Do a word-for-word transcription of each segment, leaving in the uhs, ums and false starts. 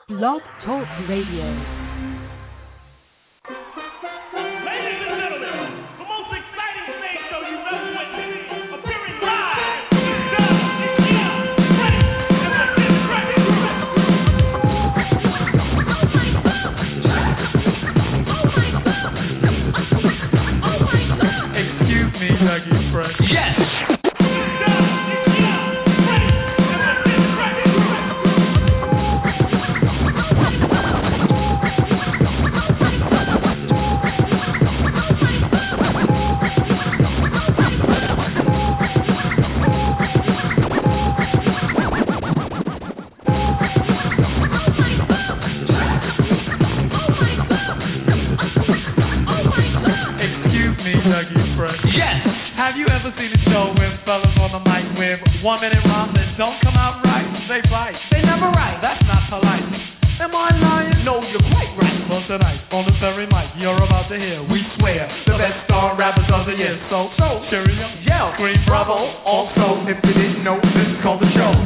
Blog Talk Radio. One minute rhymes that don't come out right, they bite. They never write, that's not polite. Am I lying? No, you're quite right. Well, tonight, on the very mic, you're about to hear, we swear, the best star rappers of the year. So, so, cheerio, yell, scream, bravo. Also, if you didn't know, this is called the show.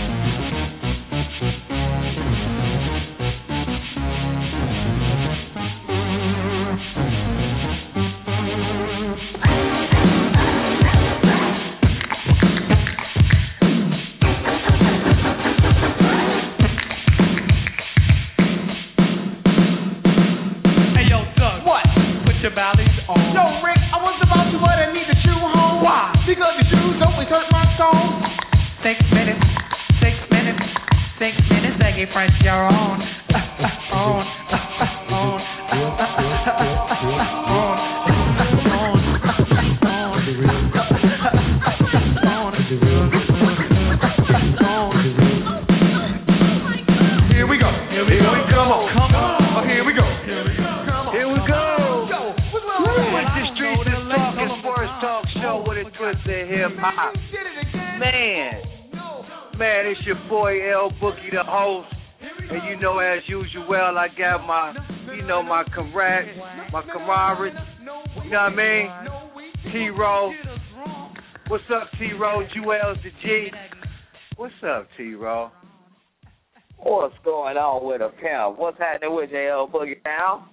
I got my, you know, my comrade, my camaraderie, you know what I mean? T-Row. What's up, T-Row? Jewels the G. What's up, T-Row? What's going on with a pimp? What's happening with J L Boogie now?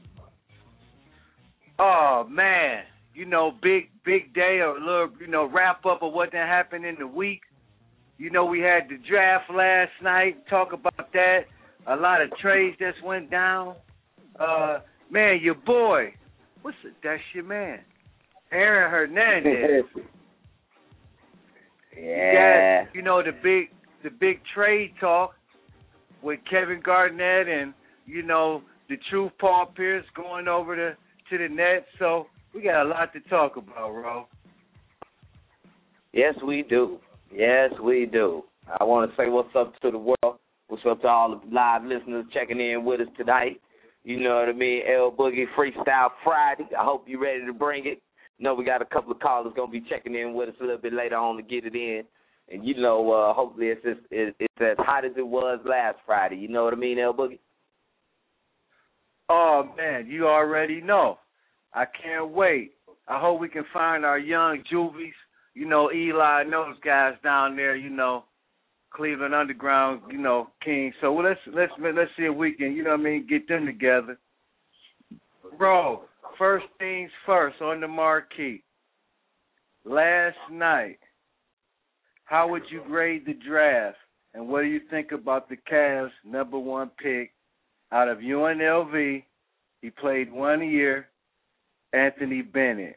Oh, man. You know, big, big day, or a little, you know, wrap up of what that happened in the week. You know, we had the draft last night. Talk about that. A lot of trades just went down. Uh, man, your boy, what's it? That's your man, Aaron Hernandez. Yeah. Got, you know, the big, the big trade talk with Kevin Garnett and you know the truth Paul Pierce going over to to the Nets. So we got a lot to talk about, Ro. Yes, we do. Yes, we do. I want to say what's up to the world. What's up to all the live listeners checking in with us tonight? You know what I mean? L Boogie Freestyle Friday. I hope you're ready to bring it. You know, we got a couple of callers going to be checking in with us a little bit later on to get it in. And, you know, uh, hopefully it's, just, it's as hot as it was last Friday. You know what I mean, L Boogie? Oh, man, you already know. I can't wait. I hope we can find our young juvies, you know, Eli and those guys down there, you know, Cleveland Underground, you know, King. So well, let's let's let's see if we can, you know what I mean, get them together. Bro, first things first on the marquee. Last night, how would you grade the draft, and what do you think about the Cavs' number one pick out of U N L V? He played one year, Anthony Bennett.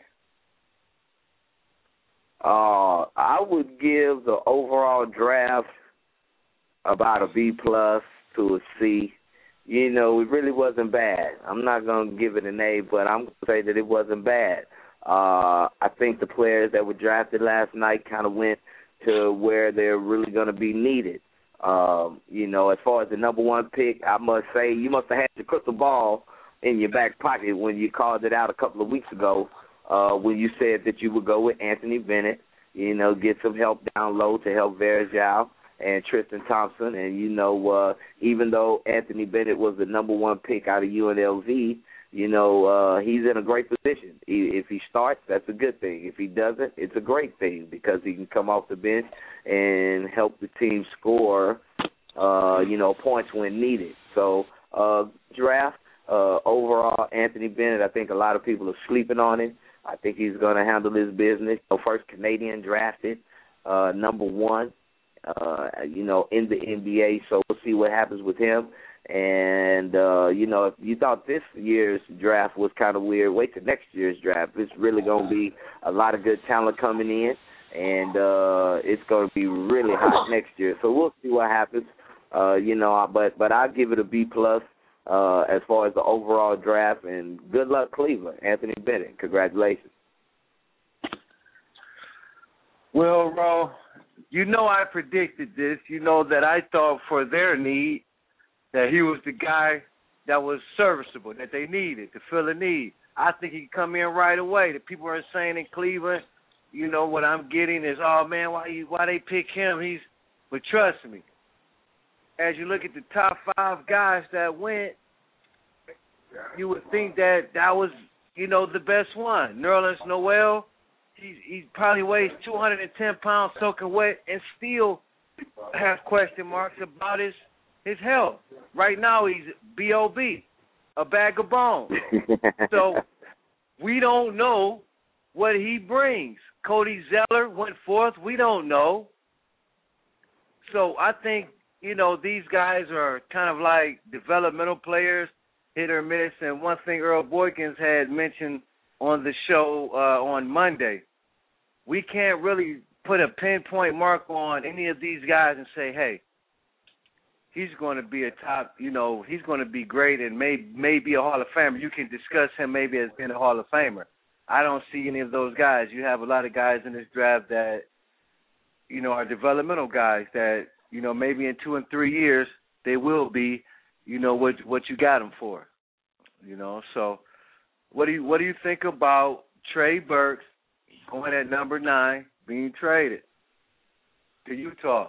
Uh, I would give the overall draft about a B plus to a C. You know, it really wasn't bad. I'm not going to give it an A, but I'm going to say that it wasn't bad. Uh, I think the players that were drafted last night kind of went to where they're really going to be needed. Um, you know, as far as the number one pick, I must say you must have had your crystal ball in your back pocket when you called it out a couple of weeks ago uh, when you said that you would go with Anthony Bennett, you know, get some help down low to help Varejao and Tristan Thompson. And, you know, uh, even though Anthony Bennett was the number one pick out of U N L V, you know, uh, he's in a great position. He, if he starts, that's a good thing. If he doesn't, it's a great thing because he can come off the bench and help the team score, uh, you know, points when needed. So uh, draft, uh, overall, Anthony Bennett, I think a lot of people are sleeping on him. I think he's going to handle his business. So first Canadian drafted, uh, number one, uh, you know, in the N B A. So we'll see what happens with him. And, uh, you know, if you thought this year's draft was kind of weird, wait till next year's draft. It's really going to be a lot of good talent coming in, and uh, it's going to be really hot next year. So we'll see what happens, uh, you know, but but I'll give it a B plus uh, as far as the overall draft, and good luck, Cleveland. Anthony Bennett, congratulations. Well, Ro, you know I predicted this. You know that I thought for their need, that he was the guy that was serviceable, that they needed to fill a need. I think he could come in right away. The people are saying in Cleveland, you know, what I'm getting is, oh, man, why you, why they pick him? He's, but trust me, as you look at the top five guys that went, you would think that that was, you know, the best one. Nerlens Noel, he's, he probably weighs two hundred ten pounds soaking wet and still has question marks about his His health. Right now, he's B O B, a bag of bones. So we don't know what he brings. Cody Zeller went fourth. We don't know. So I think, you know, these guys are kind of like developmental players, hit or miss. And one thing Earl Boykins had mentioned on the show uh, on Monday, we can't really put a pinpoint mark on any of these guys and say, hey, he's going to be a top, you know, he's going to be great and may, may be a Hall of Famer. You can discuss him maybe as being a Hall of Famer. I don't see any of those guys. You have a lot of guys in this draft that, you know, are developmental guys that, you know, maybe in two and three years they will be, you know, what what you got them for. You know, so what do you what do you think about Trey Burks going at number nine, being traded to Utah?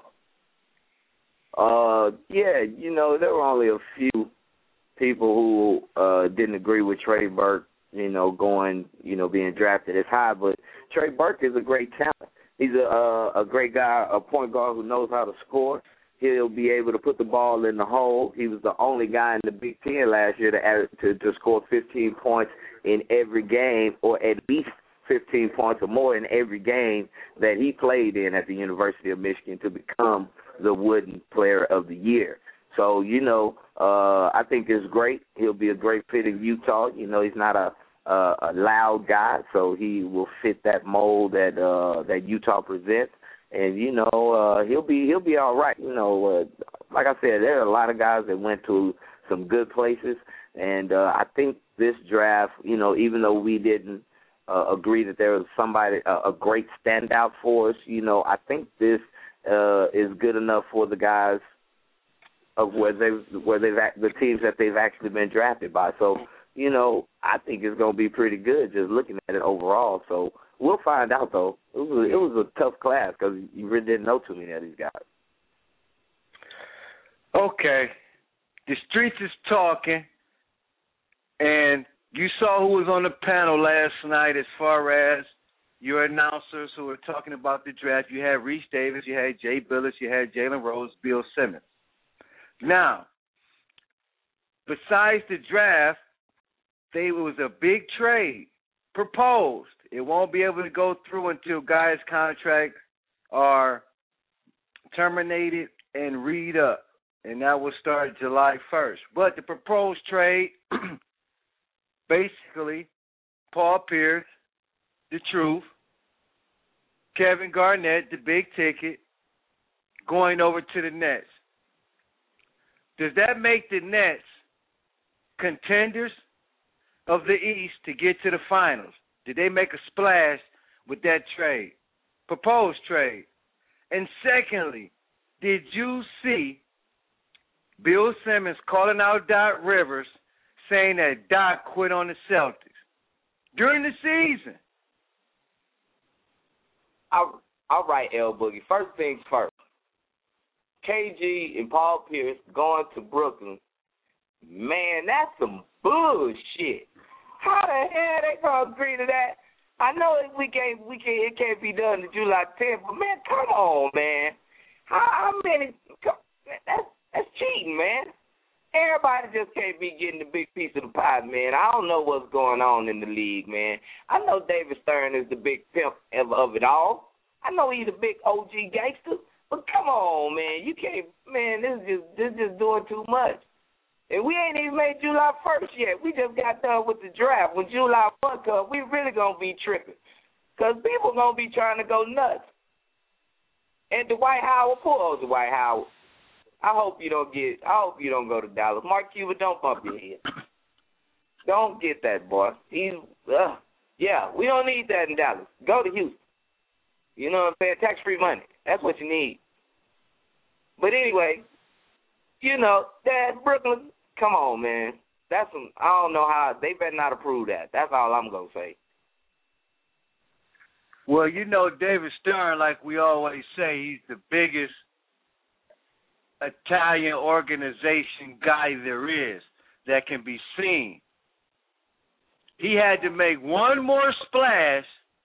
Uh, yeah, you know, there were only a few people who uh, didn't agree with Trey Burke, you know, going, you know, being drafted as high. But Trey Burke is a great talent. He's a uh, a great guy, a point guard who knows how to score. He'll be able to put the ball in the hole. He was the only guy in the Big Ten last year to add, to, to score fifteen points in every game, or at least fifteen points or more in every game that he played in at the University of Michigan to become the Wooden Player of the Year. So, you know, uh, I think it's great. He'll be a great fit in Utah. You know, he's not a, a, a loud guy, so he will fit that mold that uh, that Utah presents. And, you know, uh, he'll be he'll be all right. You know, uh, like I said, there are a lot of guys that went to some good places. And uh, I think this draft, you know, even though we didn't uh, agree that there was somebody, uh, a great standout for us, you know, I think this uh, is good enough for the guys of where they where they've the teams that they've actually been drafted by. So, you know, I think it's going to be pretty good just looking at it overall. So we'll find out, though. It was a, it was a tough class because you really didn't know too many of these guys. Okay. The streets is talking, and you saw who was on the panel last night as far as your announcers who were talking about the draft. You had Reese Davis, you had Jay Billis, you had Jalen Rose, Bill Simmons. Now, besides the draft, there was a big trade proposed. It won't be able to go through until guys' contracts are terminated and read up, and that will start July first. But the proposed trade, basically, Paul Pierce, the truth, Kevin Garnett, the big ticket, going over to the Nets. Does that make the Nets contenders of the East to get to the finals? Did they make a splash with that trade, proposed trade? And secondly, did you see Bill Simmons calling out Doc Rivers saying that Doc quit on the Celtics during the season? All, all right, L Boogie. First things first. K G and Paul Pierce going to Brooklyn. Man, that's some bullshit. How the hell they gonna agree to that? I know we can't, we can't, it can't be done to July tenth, but man, come on, man. How, how many? That's that's cheating, man. everybody just can't be getting the big piece of the pie, man. I don't know what's going on in the league, man. I know David Stern is the big pimp of, of it all. I know he's a big O G gangster, but come on, man. You can't, man, this is just, this is just doing too much. And we ain't even made July first yet. We just got done with the draft. When July first comes, we really going to be tripping because people going to be trying to go nuts. And Dwight Howard, poor old Dwight Howard. I hope you don't get. I hope you don't go to Dallas. Mark Cuban, don't bump your head. Don't get that, boy. He's, uh, yeah, we don't need that in Dallas. Go to Houston. You know what I'm saying? Tax-free money. That's what you need. But anyway, you know, that Brooklyn, come on, man. That's some, I don't know how, they better not approve that. That's all I'm going to say. Well, you know, David Stern, like we always say, he's the biggest Italian organization guy there is that can be seen. He had to make one more splash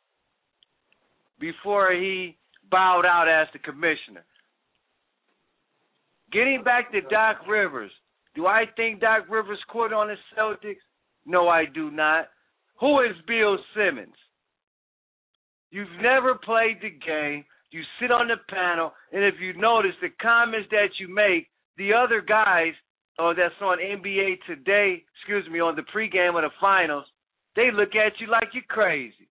before he bowed out as the commissioner. Getting back to Doc Rivers, do I think Doc Rivers quit on the Celtics? No, I do not. Who is Bill Simmons? You've never played the game. You sit on the panel, and if you notice the comments that you make, the other guys oh, that's on N B A Today, excuse me, on the pregame of the finals, they look at you like you're crazy.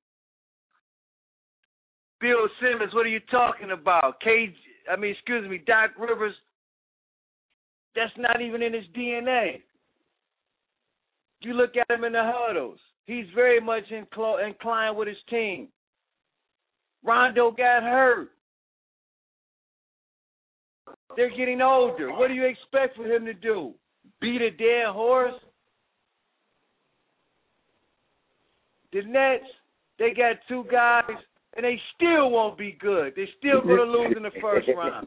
Bill Simmons, what are you talking about? K, I mean, excuse me, Doc Rivers, that's not even in his D N A. You look at him in the huddles. He's very much inclo- inclined with his team. Rondo got hurt. They're getting older. What do you expect for him to do? Beat a dead horse? The Nets, they got two guys, and they still won't be good. They're still going to lose in the first round.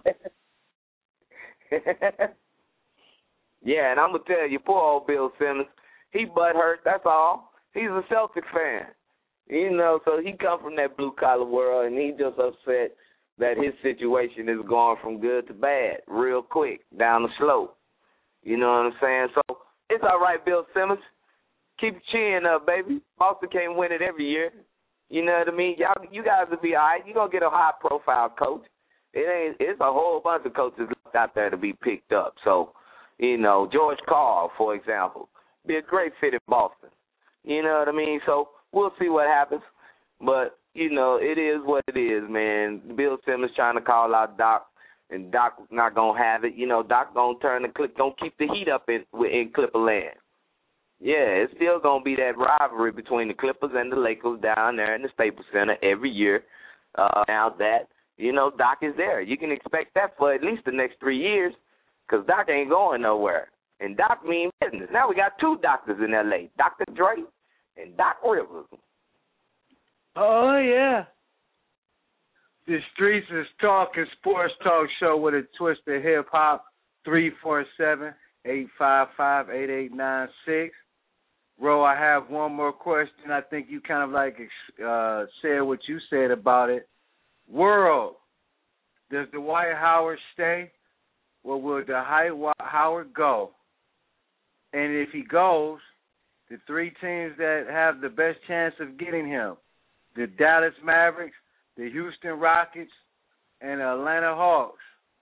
Yeah, and I'm going to tell you, poor old Bill Simmons, he butthurt, that's all. He's a Celtic fan. You know, so he come from that blue-collar world, and he just upset that his situation is going from good to bad real quick, down the slope. You know what I'm saying? So it's all right, Bill Simmons. Keep your chin up, baby. Boston can't win it every year. You know what I mean? Y'all, you guys will be all right. You're going to get a high-profile coach. It ain't. It's a whole bunch of coaches out there to be picked up. So, you know, George Karl, for example, be a great fit in Boston. You know what I mean? So we'll see what happens. But, you know, it is what it is, man. Bill Simmons trying to call out Doc, and Doc not going to have it. You know, Doc going to turn the clip, going to keep the heat up in, in Clipperland. Yeah, it's still going to be that rivalry between the Clippers and the Lakers down there in the Staples Center every year. Uh, now that, you know, Doc is there. You can expect that for at least the next three years because Doc ain't going nowhere. And Doc mean business. Now we got two doctors in L A, Doctor Dre and Doc Rivers. Oh, yeah. The Streets is Talking Sports Talk Show with a twist of hip-hop, three four seven, eight five five, eight eight nine six. Ro, I have one more question. I think you kind of like uh, said what you said about it. World, does Dwight Howard stay or will Dwight Howard go? And if he goes, the three teams that have the best chance of getting him, the Dallas Mavericks, the Houston Rockets, and the Atlanta Hawks.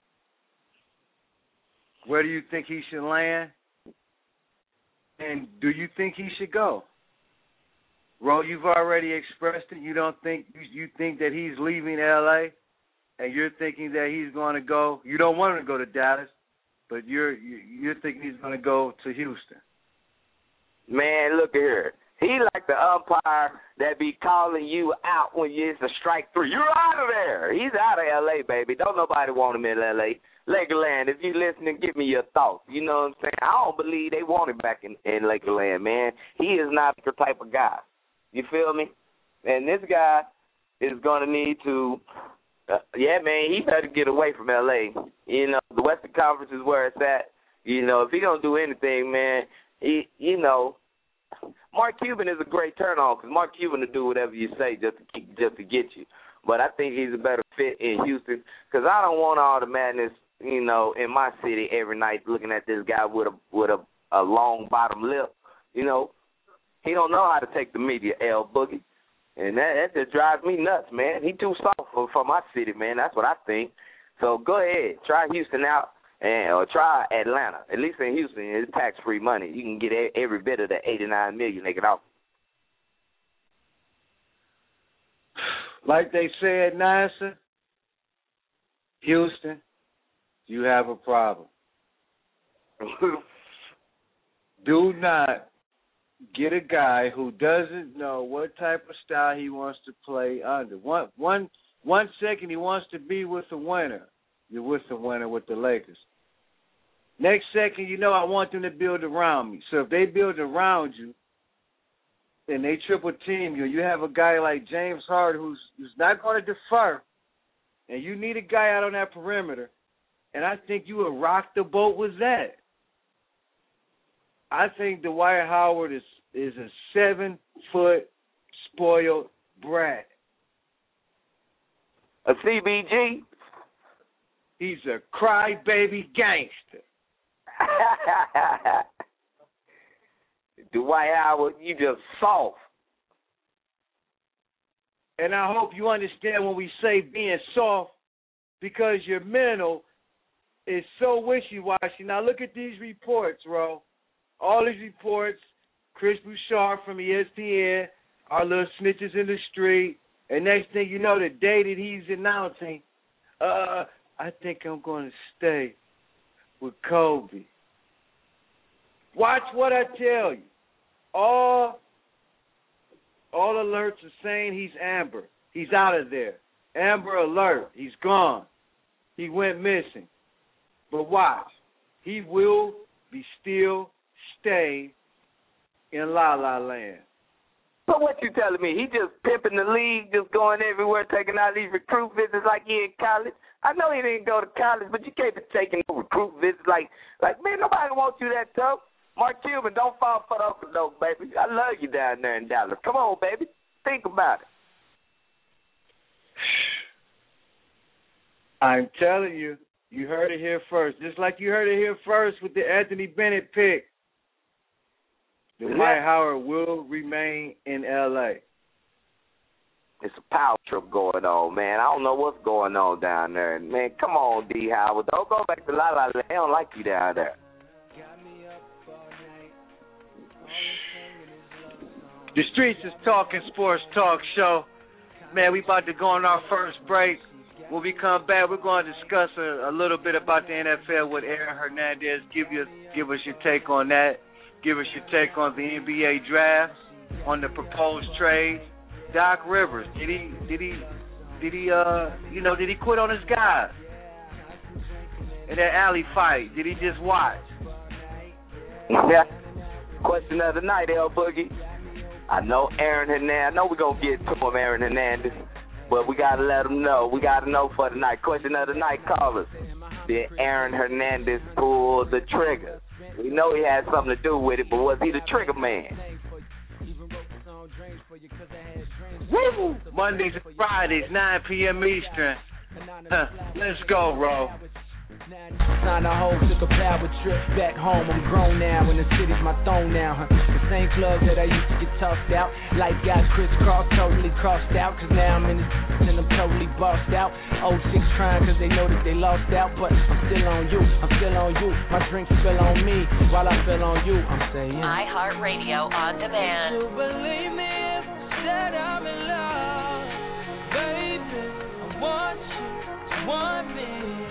Where do you think he should land? And do you think he should go? Ro, you've already expressed it. You don't think you, you think that he's leaving L A, and you're thinking that he's going to go. You don't want him to go to Dallas, but you're you're thinking he's going to go to Houston. Man, look at here. He like the umpire that be calling you out when it's a strike three. You're out of there. He's out of L A, baby. Don't nobody want him in L A. Lakerland, if you listening, give me your thoughts. You know what I'm saying? I don't believe they want him back in, in Lakerland, man. He is not the type of guy. You feel me? And this guy is going to need to, uh, yeah, man, he better get away from L A. You know, the Western Conference is where it's at. You know, if he don't do anything, man, he, you know, Mark Cuban is a great turn on because Mark Cuban will do whatever you say just to keep, just to get you. But I think he's a better fit in Houston because I don't want all the madness you know, in my city every night looking at this guy with a with a, a long bottom lip. You know, he don't know how to take the media L Boogie. And that, that just drives me nuts, man. He too soft for, for my city, man. That's what I think. So go ahead, try Houston out, and or try Atlanta. At least in Houston, it's tax-free money. You can get every bit of the eighty-nine million dollars they can offer. Like they said, NASA, Houston, you have a problem. Do not get a guy who doesn't know what type of style he wants to play under. One, one, one second he wants to be with the winner. You're with the winner with the Lakers. Next second, you know, I want them to build around me. So if they build around you and they triple team you, you have a guy like James Harden who's, who's not going to defer, and you need a guy out on that perimeter, and I think you would rock the boat with that. I think Dwight Howard is, is a seven-foot spoiled brat. A C B G? He's a crybaby gangster. Dwight Howard, you just soft. And I hope you understand when we say being soft, because your mental is so wishy-washy. Now look at these reports, Ro. All these reports, Chris Bouchard from E S P N, our little snitches in the street, and next thing you know, the day that he's announcing, uh, I think I'm going to stay with Kobe. Watch what I tell you. All, all alerts are saying he's Amber. He's out of there. Amber alert. He's gone. He went missing. But watch. He will be still stay in La La Land. So what you telling me? He just pimping the league, just going everywhere, taking out these recruit visits like he in college? I know he didn't go to college, but you can't be taking no recruit visits like, like man, nobody wants you that tough. Mark Cuban, don't fall for the open though, baby. I love you down there in Dallas. Come on, baby. Think about it. I'm telling you, you heard it here first. Just like you heard it here first with the Anthony Bennett pick. Dwight Howard will remain in L A. It's a power trip going on, man. I don't know what's going on down there. Man, come on, D. Howard. Don't go back to La La Land. They don't like you down there. The Streets is Talking Sports Talk Show. Man, we about to go on our first break. When we come back, we're going to discuss a, a little bit about the N F L with Aaron Hernandez. Give you, give us your take on that. Give us your take on the N B A draft, on the proposed trade. Doc Rivers, did he, did he, did he, uh, you know, did he quit on his guys? In that alley fight, did he just watch? Yeah. Question of the night, L Boogie. I know Aaron Hernandez. I know we're going to get to him, Aaron Hernandez, but we got to let him know. We got to know for the night. Question of the night, callers. Did Aaron Hernandez pull the trigger? We know he had something to do with it, but was he the trigger man? Woo! Mondays and Fridays, nine p.m. Eastern. Huh. Let's go, Ro. Signed a hoe, took a power trip back home. I'm grown now, and the city's my throne now. Huh? The same club that I used to get tossed out. Life got crisscrossed, totally crossed out. Cause now I'm in the and I'm totally bossed out. oh six trying cause they know that they lost out. But I'm still on you, I'm still on you. My drink spill on me while I feel on you. I'm saying iHeartRadio on demand. You believe me if I said I'm in love, baby? I want you to want me.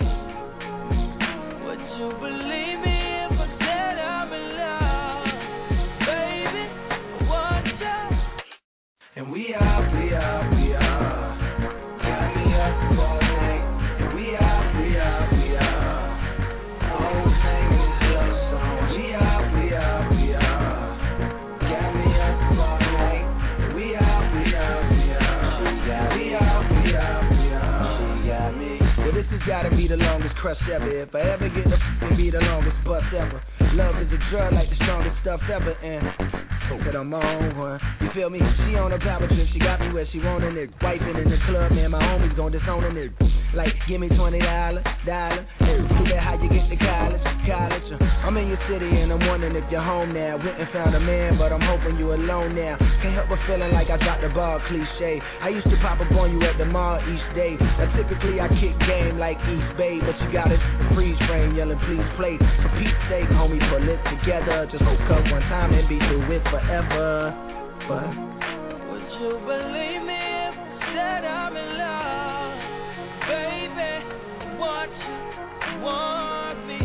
You believe me if I said I'm in love, baby? I want you. And we are, we are, we are. Got me up all night. And we are, we are, we are. Oh, singing this love song. We are, we are, we are. Got me up all night. And we are, we are, we are. She got me up, we are, we are. She got me. Well, this has gotta be the longest crush ever. If I ever get the be the longest bus ever. Love is a drug like the strongest stuff ever. And that I'm on one. You feel me? She on a power trip, she got me where she wantin' it. Wiping in the club, man, my homies gon' disown it. Like, give me twenty dollars, dollar. See that how you get to college, college. I'm in your city and I'm wondering if you're home now. Went and found a man, but I'm hoping you alone now. Can't help but feeling like I dropped the ball, cliche. I used to pop up on you at the mall each day. Now typically I kick game like East Bay, but you got it freeze frame, yelling please play. For Pete's sake, homie, pull it together. Just hook up one time and be through it forever. But would you believe me if I said I'm in love? Baby, what you want me?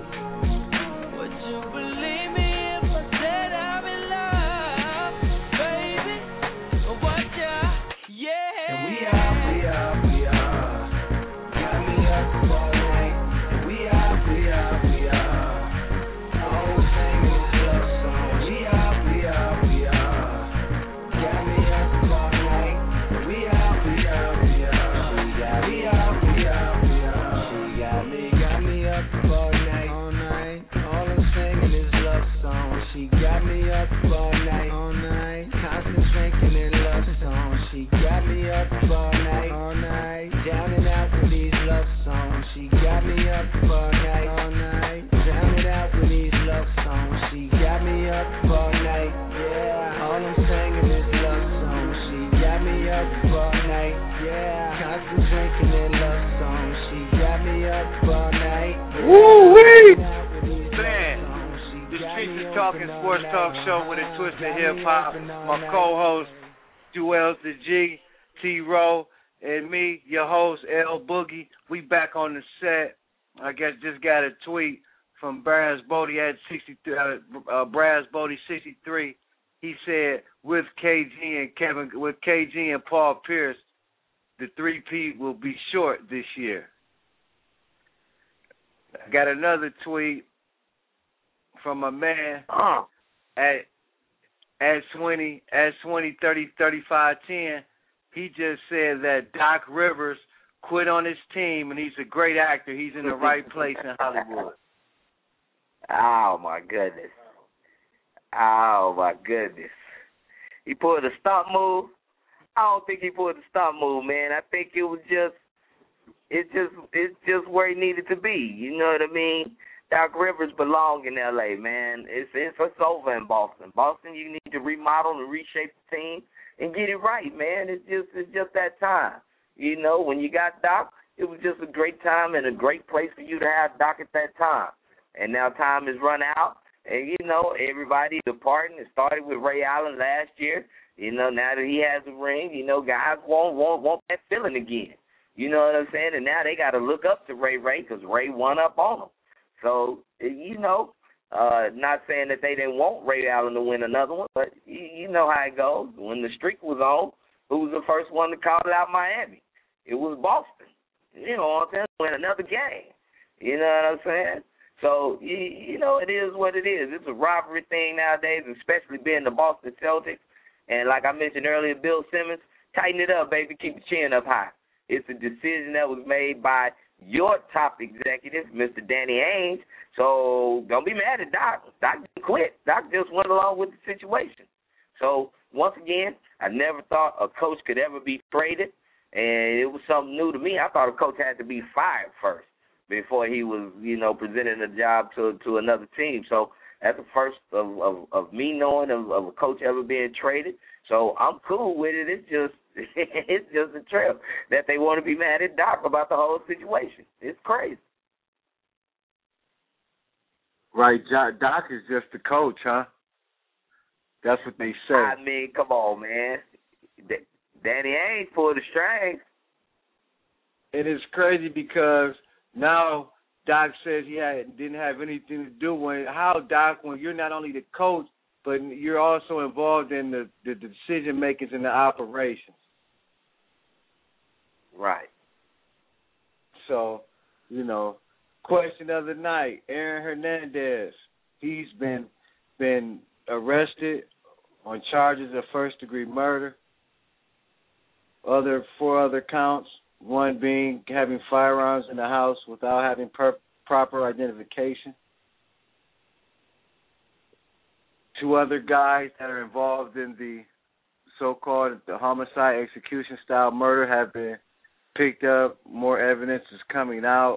Would you believe me if I said I'm in love? Baby, what you, yeah. And we are, we are, we are. Got me up all night. And we are, we are, we are. Always singing this love song. We are, we are, we are. Got me up all night. And we are, we are, we are. We are, we are, we are. She got me, got me up all night. All night. All I'm singing is love song. She got me up all night. All night. Constant drinking in love songs. She got me up all night. All night. Down and out with these love songs. She got me up all night. All night. Down and out with these love songs. She got me up all night. Yeah. All I'm singing is love songs. She got me up all night. Yeah. Constant drinking in love songs. She got me up all night. Woo-wee! Man, the Streets is Talking Sports Talk Show with a twist of hip-hop. My co-host, Joel the G, T-Row, and me, your host, L Boogie. We back on the set. I guess just got a tweet from Braz Bodie at sixty, uh, uh, Braz Bodie sixty-three. He said, with K G and Kevin, with K G and Paul Pierce, the three-peat will be short this year. I got another tweet from a man Oh. at at twenty at twenty thirty thirty-five ten. He just said that Doc Rivers quit on his team and he's a great actor. He's in the right place in Hollywood. Oh my goodness. Oh my goodness. He pulled a stomp move. I don't think he pulled a stomp move, man. I think it was just it just it's just where he needed to be. You know what I mean? Doc Rivers belong in L A, man. It's, it's it's over in Boston. Boston, you need to remodel and reshape the team and get it right, man. It's just it's just that time. You know, when you got Doc, it was just a great time and a great place for you to have Doc at that time. And now time has run out, and you know everybody departing. It started with Ray Allen last year. You know, now that he has a ring, you know guys won't want want that feeling again. You know what I'm saying? And now they got to look up to Ray Ray because Ray won up on them. So, you know, uh, not saying that they didn't want Ray Allen to win another one, but you, you know how it goes. When the streak was on, who was the first one to call it out? Miami. It was Boston. You know what I'm saying? Win another game. You know what I'm saying? So, you, you know, it is what it is. It's a rivalry thing nowadays, especially being the Boston Celtics. And like I mentioned earlier, Bill Simmons, tighten it up, baby. Keep the chin up high. It's a decision that was made by your top executive, Mister Danny Ainge. So don't be mad at Doc. Doc didn't quit. Doc just went along with the situation. So once again, I never thought a coach could ever be traded, and it was something new to me. I thought a coach had to be fired first before he was, you know, presenting a job to to another team. So that's the first of, of, of me knowing of, of a coach ever being traded. So I'm cool with it. It's just it's just a trip that they want to be mad at Doc about the whole situation. It's crazy. Right, Doc is just the coach, huh? That's what they say. I mean, come on, man. Danny Ainge pulled the strings. It is crazy because now Doc says he had, didn't have anything to do with it. How, Doc, when you're not only the coach, but you're also involved in the, the decision-makings and the operations. Right. So, you know, question of the night, Aaron Hernandez, he's been been arrested on charges of first-degree murder, other four other counts, one being having firearms in the house without having per- proper identification. two other guys that are involved in the so-called the homicide execution style murder have been picked up. More evidence is coming out.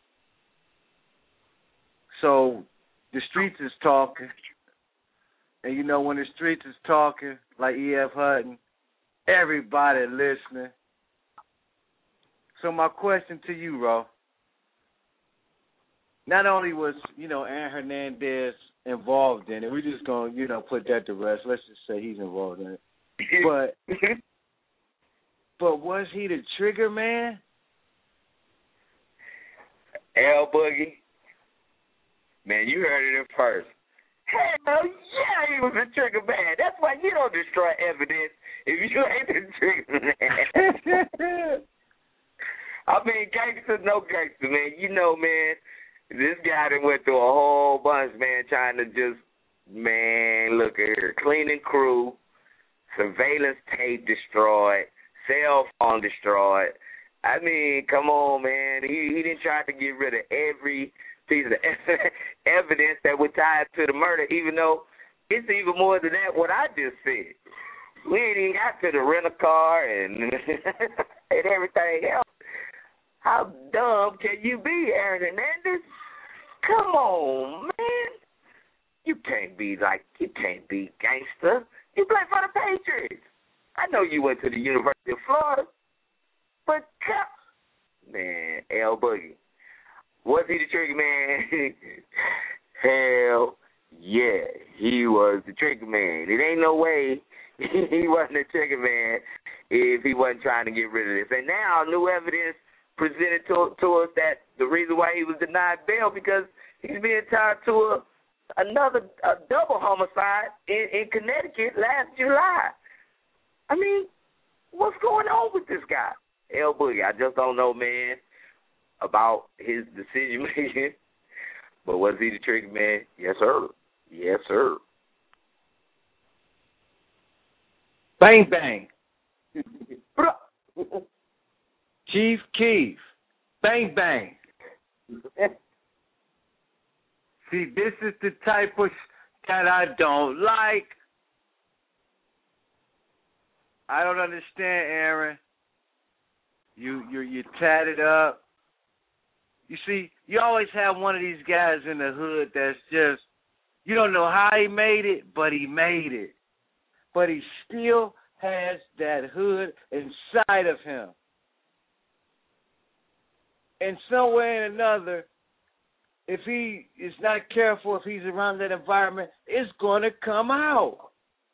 So the streets is talking. And you know when the streets is talking, like E F. Hutton, everybody listening. So my question to you, Ro, not only was, you know, Aaron Hernandez involved in it, we're just going to, you know, put that to rest. Let's just say he's involved in it. But but was he the trigger man? L Boogie, man, you heard it first. Hell yeah, he was the trigger man. That's why you don't destroy evidence if you ain't the trigger man. I mean, gangster, no gangster, man. You know, man, this guy that went through a whole bunch, man, trying to just, man, look at her, cleaning crew, surveillance tape destroyed, cell phone destroyed. I mean, come on, man. He he didn't try to get rid of every piece of evidence that would tie to the murder, even though it's even more than that what I just said. We ain't even got to the rental-car and, and everything else. How dumb can you be, Aaron Hernandez? Come on, man. You can't be like, you can't be gangster. You play for the Patriots. I know you went to the University of Florida, but come, man, L Boogie. Was he the trigger man? Hell yeah, he was the trigger man. It ain't no way he wasn't the trigger man if he wasn't trying to get rid of this. And now new evidence presented to, to us that the reason why he was denied bail because he's being tied to a, another a double homicide in, in Connecticut last July. I mean, what's going on with this guy? L Boogie, I just don't know, man, about his decision making. But was he the trigger man? Yes, sir. Yes, sir. Bang, bang. Chief Keef. Bang, bang. See, this is the type of sh- that I don't like. I don't understand, Aaron. You you you tatted up. You see, you always have one of these guys in the hood that's just, you don't know how he made it, but he made it. But he still has that hood inside of him. And some way or another, if he is not careful, if he's around that environment, it's going to come out.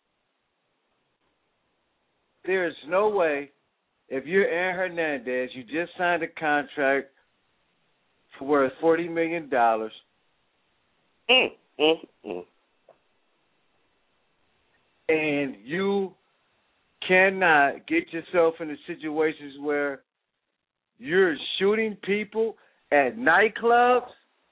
There is no way, if you're Aaron Hernandez, you just signed a contract for worth forty million dollars. Mm, mm, mm. And you cannot get yourself into situations where you're shooting people at nightclubs.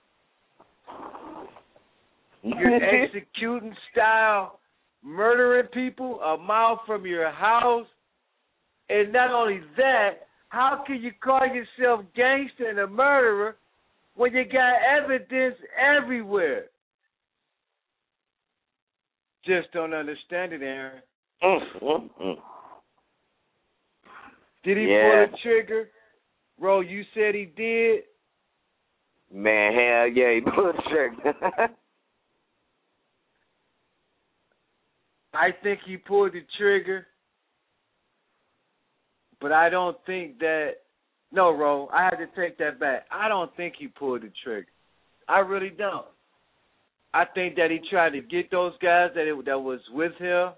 You're executing style, murdering people a mile from your house. And not only that, how can you call yourself gangster and a murderer when you got evidence everywhere? Just don't understand it, Aaron. Mm, mm, mm. Did he Yeah. pull the trigger? Ro, you said he did. Man, hell yeah, he pulled the trigger. I think he pulled the trigger, but I don't think that. No, Ro, I had to take that back. I don't think he pulled the trigger. I really don't. I think that he tried to get those guys that it, that was with him,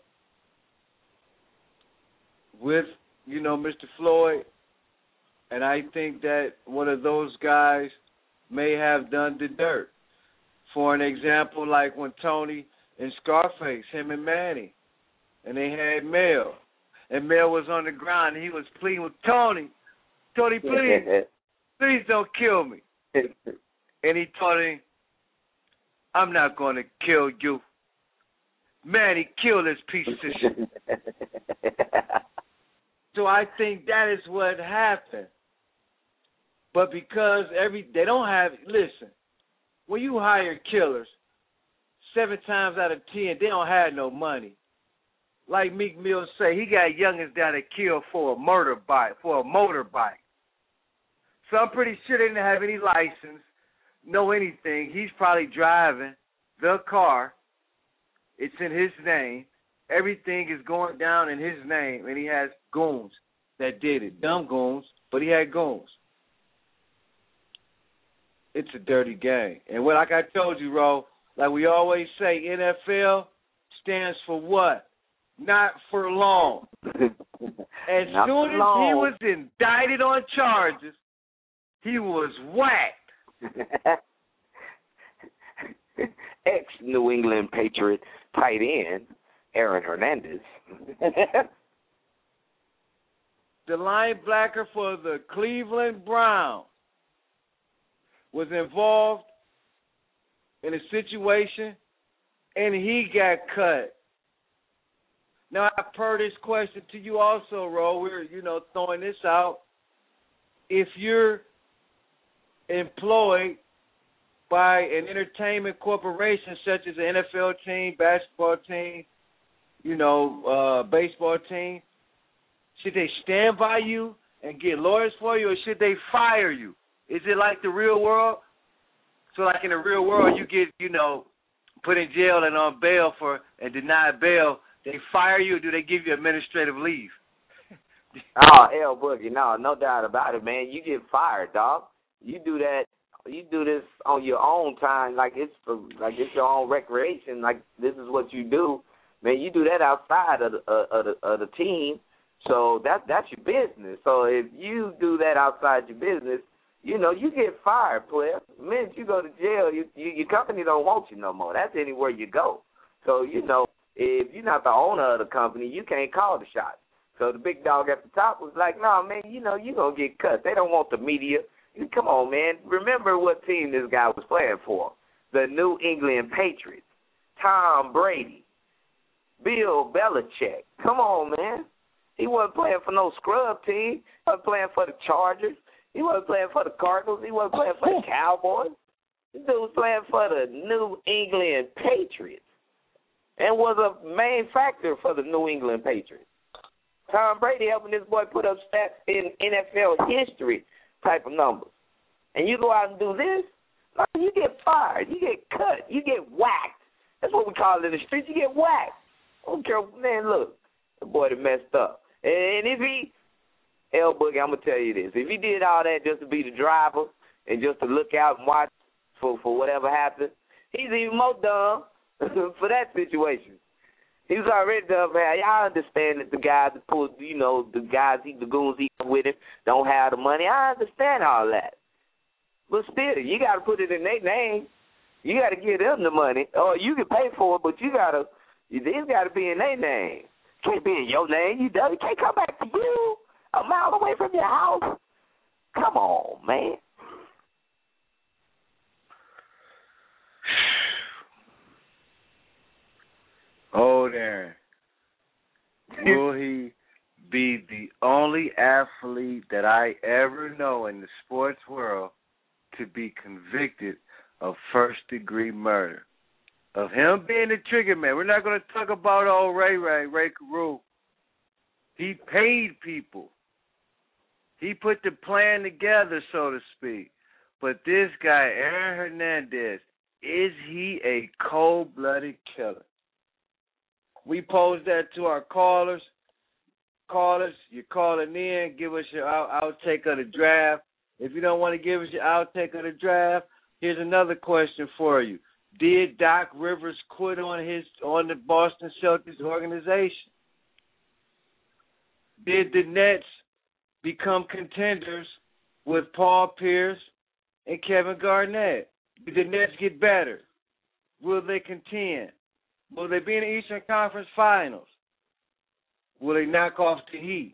with, you know, Mister Floyd, and I think that one of those guys may have done the dirt. For an example, like when Tony and Scarface, him and Manny, and they had Mel, and Mel was on the ground, and he was pleading with Tony, Tony, please, please don't kill me. And he told him, I'm not going to kill you. Manny, kill this piece of shit. So I think that is what happened. But because every they don't have, listen, when you hire killers, seven times out of ten, they don't have no money. Like Meek Mill say, he got youngins down that killed for a murder bike, for a motorbike. So I'm pretty sure they didn't have any license, know anything. He's probably driving the car. It's in his name. Everything is going down in his name, and he has goons that did it. Dumb goons, but he had goons. It's a dirty game. And what, like I told you, Ro, like we always say, N F L stands for what? Not for long. As Not soon as long. he was indicted on charges, he was whacked. Ex-New England Patriot tight end, Aaron Hernandez. The linebacker for the Cleveland Browns was involved in a situation, and he got cut. Now, I've heard this question to you also, Ro. We're, you know, throwing this out. If you're employed by an entertainment corporation such as an N F L team, basketball team, you know, uh, baseball team, should they stand by you and get lawyers for you, or should they fire you? Is it like the real world? So like in the real world, you get, you know, put in jail and on bail for and denied bail, they fire you, or do they give you administrative leave? Oh, hell, Boogie, no, no doubt about it, man. You get fired, dog. You do that. You do this on your own time, like it's for, like it's your own recreation. Like this is what you do, man. You do that outside of the, uh, of the, of the team, so that that's your business. So if you do that outside your business, you know you get fired, player. The minute you go to jail, you, you, your company don't want you no more. That's anywhere you go. So you know if you're not the owner of the company, you can't call the shots. So the big dog at the top was like, no, man, you know, you're going to get cut. They don't want the media. Come on, man. Remember what team this guy was playing for. The New England Patriots. Tom Brady. Bill Belichick. Come on, man. He wasn't playing for no scrub team. He wasn't playing for the Chargers. He wasn't playing for the Cardinals. He wasn't playing for the Cowboys. This dude was playing for the New England Patriots and was a main factor for the New England Patriots. Tom Brady helping this boy put up stats in N F L history type of numbers. And you go out and do this, you get fired. You get cut. You get whacked. That's what we call it in the streets. You get whacked. I don't care. Man, look, the boy that messed up. And if he, L Boogie, I'm going to tell you this. If he did all that just to be the driver and just to look out and watch for, for whatever happens, he's even more dumb for that situation. He was already done, man. Y'all understand that the guys that pull, you know, the guys, the goons he with him don't have the money. I understand all that. But still, you got to put it in their name. You got to give them the money. Or you can pay for it, but you got to, this got to be in their name. Can't be in your name. You done. It can't come back to you a mile away from your house. Come on, man. Oh, Darren. Will he be the only athlete that I ever know in the sports world to be convicted of first-degree murder? Of him being the trigger man. We're not going to talk about old Ray Ray, Ray Carew. He paid people. He put the plan together, so to speak. But this guy, Aaron Hernandez, is he a cold-blooded killer? We pose that to our callers. Callers, you're calling in. Give us your out- outtake of the draft. If you don't want to give us your outtake of the draft, here's another question for you. Did Doc Rivers quit on his on the Boston Celtics organization? Did the Nets become contenders with Paul Pierce and Kevin Garnett? Did the Nets get better? Will they contend? Will they be in the Eastern Conference Finals? Will they knock off the Heat?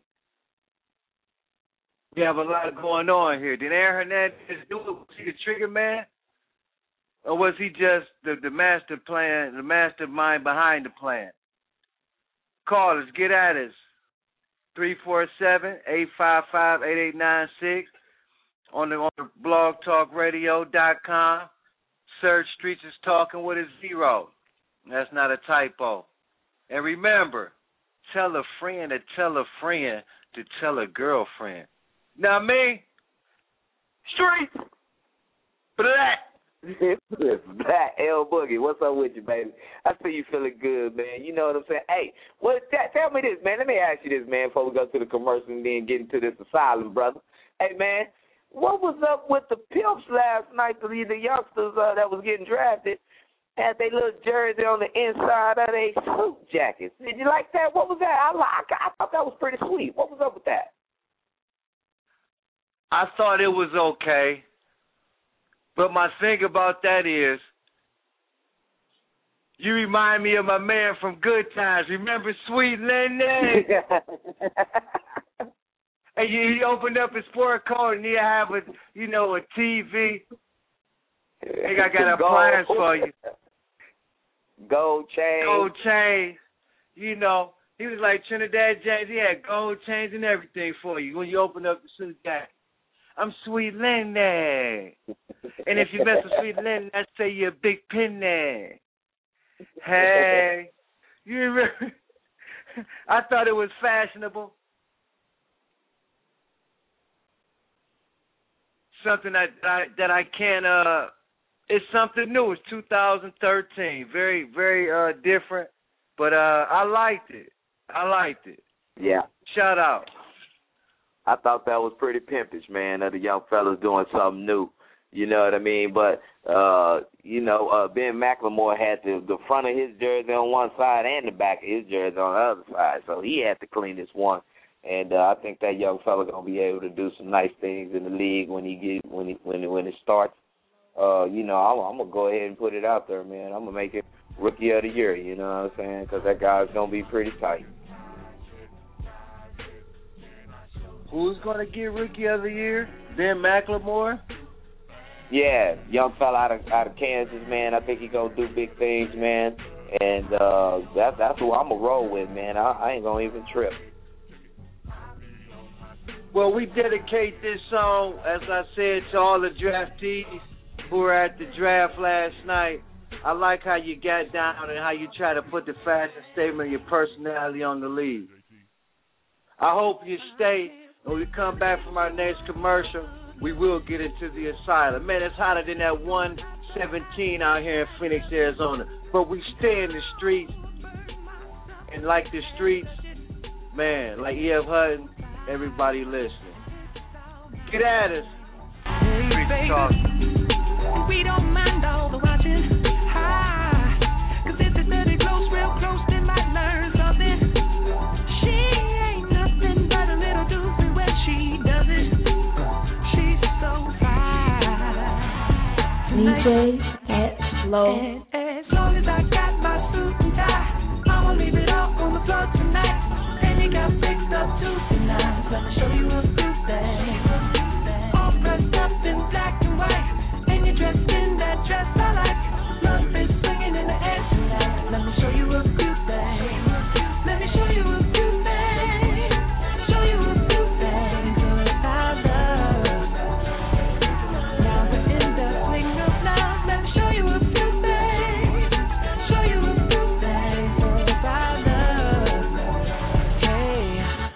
We have a lot going on here. Did Aaron Hernandez do it? Was he the trigger man? Or was he just the, the master plan, the mastermind behind the plan? Call us. Get at us. three four seven, eight five five, eight eight nine six on the, on the blog talk radio dot com. Search Streets is Talking with a zero. That's not a typo. And remember, tell a friend to tell a friend to tell a girlfriend. Now me, street, black. Black L Boogie, what's up with you, baby? I see you feeling good, man. You know what I'm saying? Hey, what? T- tell me this, man. Let me ask you this, man, before we go to the commercial and then get into this asylum, brother. Hey, man, what was up with the pimps last night? The, the youngsters uh, that was getting drafted had their little jersey on the inside of their suit jackets. Did you like that? What was that? I, I, I thought that was pretty sweet. What was up with that? I thought it was okay. But my thing about that is, you remind me of my man from Good Times. Remember Sweet Lenny? And he opened up his sport coat and he have a, you know, a T V. Hey, I got an appliance for you. Gold chain. Gold chain. You know, he was like Trinidad James. He had gold chains and everything for you when you open up the suit jacket. I'm Sweet Lenny. And if you mess with Sweet Lenny, I'd say you're a big penny. Hey. You remember? I thought it was fashionable. Something that I, that I can't, uh, it's something new. It's two thousand thirteen. Very, very uh, different. But uh, I liked it. I liked it. Yeah. Shout out. I thought that was pretty pimpish, man, of the young fellas doing something new. You know what I mean? But, uh, you know, uh, Ben McLemore had the, the front of his jersey on one side and the back of his jersey on the other side. So he had to clean this one. And uh, I think that young fella going to be able to do some nice things in the league when he get when he, when, when it starts. Uh, you know, I'm, I'm going to go ahead and put it out there, man. I'm going to make it Rookie of the Year, you know what I'm saying? Because that guy's going to be pretty tight. Who's going to get Rookie of the Year? Ben McLemore? Yeah, young fella out of out of Kansas, man. I think he gonna do big things, man. And uh, that, that's who I'm gonna roll with, man. I, I ain't gonna even trip. Well, we dedicate this song, as I said, to all the draftees who were at the draft last night. I like how you got down and how you try to put the fashion statement of your personality on the league. I hope you stay. When we come back from our next commercial, we will get into the asylum. Man, it's hotter than that one seventeen out here in Phoenix, Arizona. But we stay in the streets. And like the streets, man, like E F Hutton, everybody listening. Get at us. Street talk. We don't mind all the watching. Hi. Cause if it's dirty close, real close, they might learn something. She ain't nothing but a little doofy when she does it. She's so fine. D J at Low. And as long as I got my suit and tie, I'ma leave it all on the floor tonight. And you got fixed up too tonight. Let me show you a few things. All dressed up in black and white. And you're dressed in that dress I like. Love is swinging in the air tonight. Let me show you a few things. Let me show you a few things. Show you a few things that I love. Now we're in the swing of love. Let me show you a few things. Show you a few things that I love. Hey,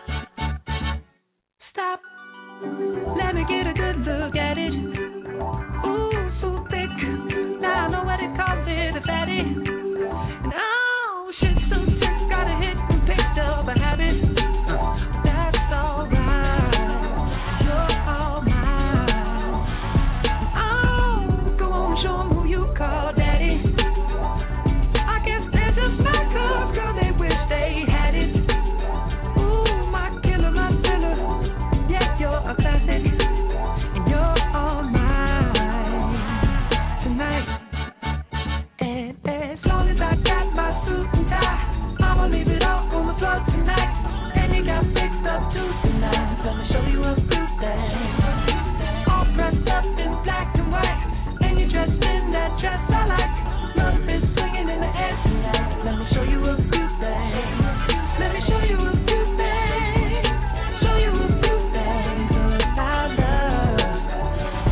stop. Let me get a good look at it. Ooh, so thick. Now I know what it calls it, a fatty. No, shit so sick, got a hit and picked up a habit. That's alright. You're all mine. Oh, go on, show 'em who you call daddy. I guess they're just my cuz, girl, they wish they had it. Ooh, my killer, my thriller. Yeah, you're a classic. And you're all mine tonight. And as long as I got my suit and tie, I'ma leave it all on the floor tonight. And you got fixed up too tonight. Let me show you a few things. All dressed up in black and white. And you're dressed in that dress I like. Love is swinging in the air tonight. Let me show you a few things. Let me show you a few things. Show you a few things that I love.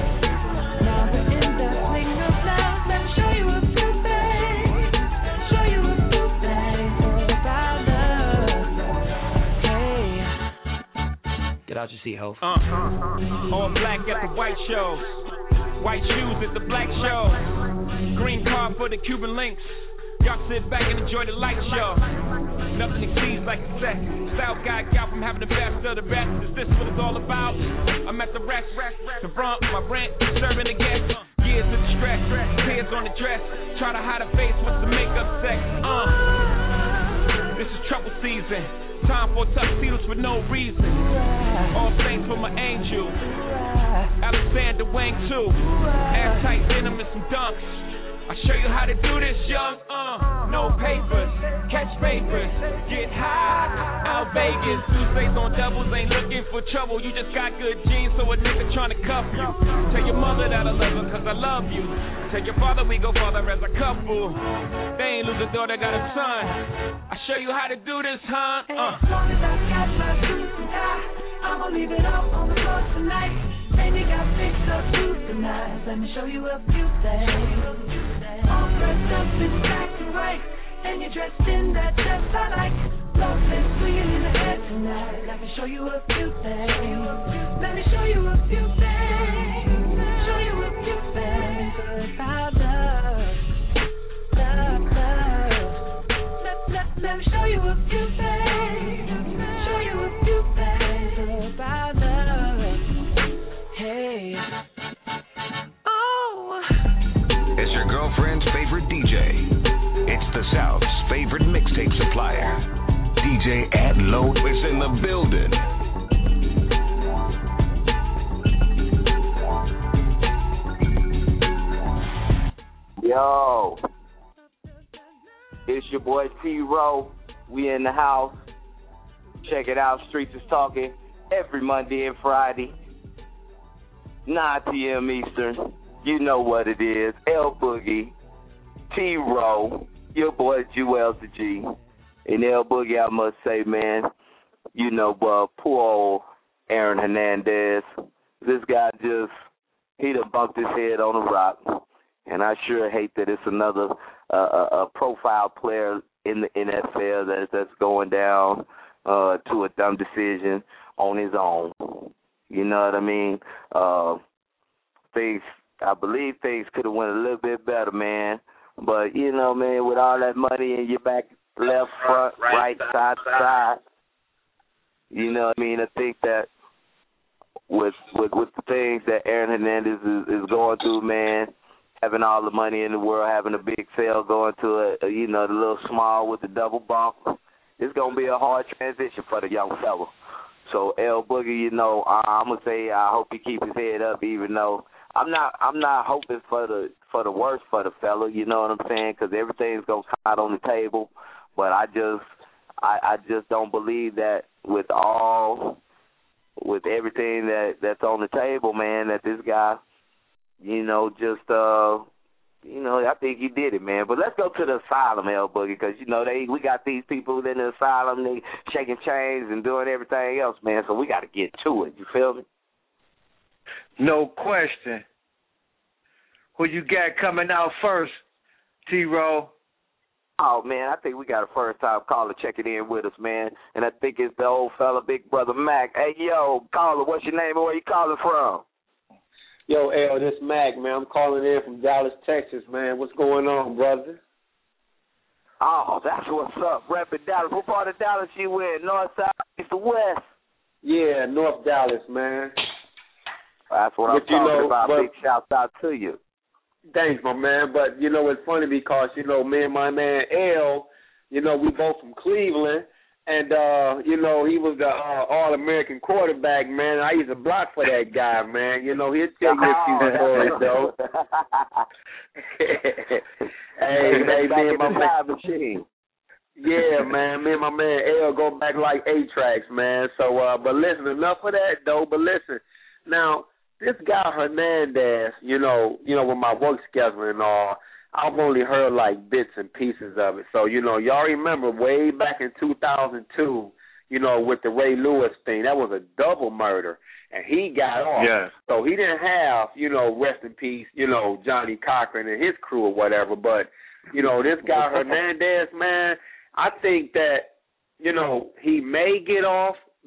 Now we're in the swing of love. Let me show you a few things. Show you about your seat, Ho. Uh, all black at the white show. White shoes at the black show. Green card for the Cuban links. Y'all sit back and enjoy the light show. Nothing exceeds like success. Style guy got from having the best of the best. Is this what it's all about? I'm at the rest. To front my rent, serving the guests. Years of stress, tears on the dress. Try to hide a face with the makeup sex. Uh, this is trouble season. Time for tuxedos for no reason. All saints for my angel. Alexander Wang too. Ass tight denim and some dunks. I'll show you how to do this, young. Uh, no papers, catch papers, get high. Out Vegas, Tuesdays on doubles, ain't looking for trouble. You just got good genes, so a nigga trying to cuff you. Tell your mother that I love her, cause I love you. Tell your father we go father as a couple. They ain't lose a daughter, got a son. I'll show you how to do this, huh? Uh. As long as I got my suit and tie, I'ma leave it all on the floor tonight. And you got fixed up suits and eyes. Let me show you a few things. All dressed up in black and white, and you're dressed in that dress I like. Loveless swinging in the air tonight. Let me show you a few things. Let me show you a few things. Show you a few things about love, love, love. Let, let, let me show you a few things. Show you a few things about love. Hey. Oh. It's your girlfriend's favorite D J. It's the South's favorite mixtape supplier. D J Adlo is in the building. Yo. It's your boy T-Row. We in the house. Check it out. Streets is Talking every Monday and Friday. nine p.m. Eastern. You know what it is. L Boogie, T-Row, your boy Jewel the G. And L Boogie, I must say, man, you know, uh, poor old Aaron Hernandez. This guy just, he done bumped his head on a rock. And I sure hate that it's another uh, a profile player in the N F L that, that's going down uh, to a dumb decision on his own. You know what I mean? Uh, things, I believe things could have went a little bit better, man. But, you know, man, with all that money in your back, left, front, right, side to side, you know what I mean? I think that with with, with the things that Aaron Hernandez is, is going through, man, having all the money in the world, having a big sale, going to a, a you know, the little small with the double bump, it's going to be a hard transition for the young fella. So L Boogie, you know, I, I'm gonna say I hope he keep his head up, even though I'm not I'm not hoping for the for the worst for the fella. You know what I'm saying? Because everything's gonna come out on the table. But I just I, I just don't believe that with all with everything that that's on the table, man, that this guy, you know, just uh. You know, I think he did it, man. But let's go to the asylum, L Boogie, because, you know, they we got these people in the asylum, they shaking chains and doing everything else, man, so we got to get to it. You feel me? No question. Who you got coming out first, T-Row? Oh, man, I think we got a first-time caller checking in with us, man, and I think it's the old fella, Big Brother Mac. Hey, yo, caller, what's your name and where you calling from? Yo, L, this Mac, man. I'm calling in from Dallas, Texas, man. What's going on, brother? Oh, that's what's up. Repping Dallas. What part of Dallas you in? North, south, east, or west? Yeah, North Dallas, man. That's what but, I'm talking know, about. but, Big shout out to you. Thanks, my man. But, you know, it's funny because, you know, me and my man L, you know, we both from Cleveland. And, uh, you know, he was the uh, All-American quarterback, man. I used to block for that guy, man. You know, he'll tell you a few stories, though. hey, hey, me and my man. Machine. Yeah, man. Me and my man L go back like eight tracks, man. So, uh, but listen, enough of that, though. But listen, now, this guy Hernandez, you know, you know, with my work schedule and all, I've only heard like bits and pieces of it. So, you know, y'all remember way back in two thousand two, you know, with the Ray Lewis thing, that was a double murder, and he got off. Yeah. So he didn't have, you know, rest in peace, you know, Johnny Cochran and his crew or whatever. But, you know, this guy Hernandez, man, I think that, you know, he may get off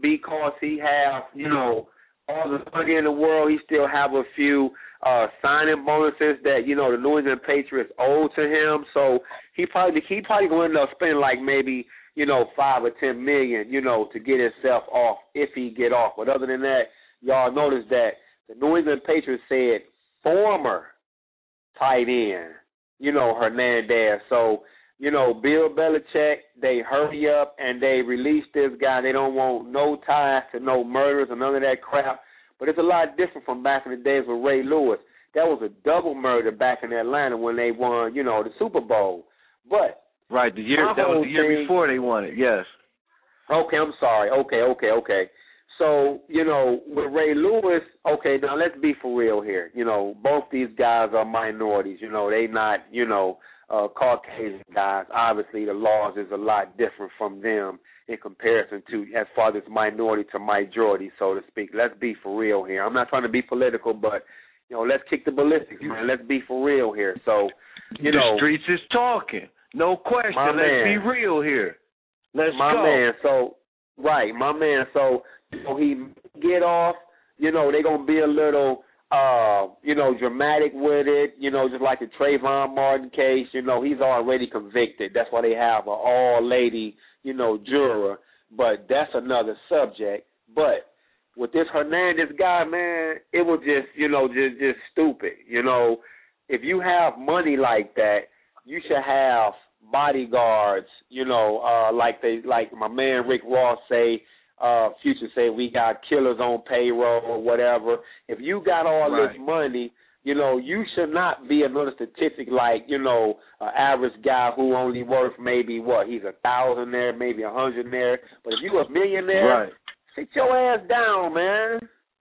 because he have, you know, all the money in the world. He still have a few uh, signing bonuses that, you know, the New England Patriots owe to him. So he probably he probably going to end up spending like maybe, you know, five or ten million, you know, to get himself off if he get off. But other than that, y'all notice that the New England Patriots said former tight end, you know, Hernandez. So, you know, Bill Belichick, they hurry up and they release this guy. They don't want no ties to no murders or none of that crap. But it's a lot different from back in the days with Ray Lewis. That was a double murder back in Atlanta when they won, you know, the Super Bowl. But right, the year that was the year thing, before they won it. Yes. Okay, I'm sorry. Okay, okay, okay. So, you know, with Ray Lewis, okay, now let's be for real here. You know, both these guys are minorities. You know, they not, you know, uh, Caucasian guys. Obviously, the laws is a lot different from them in comparison to as far as minority to majority, so to speak. Let's be for real here. I'm not trying to be political, but, you know, let's kick the ballistics, man. Let's be for real here. So, you the know. The streets is talking. No question. My let's man. be real here. Let's my go. My man. So, right, my man. So, so he get off, you know, they're going to be a little, uh, you know, dramatic with it, you know, just like the Trayvon Martin case, you know, he's already convicted. That's why they have an all-lady, you know, juror. But that's another subject. But with this Hernandez guy, man, it was just, you know, just, just stupid. You know, if you have money like that, you should have bodyguards, you know, uh, like they, like my man Rick Ross say, Uh, Future say we got killers on payroll or whatever. If you got all right. this money, you know, you should not be another statistic like, you know, an average guy who only worth maybe, what, he's a thousand there, maybe a hundred there. But if you a millionaire, right. sit your ass down, man.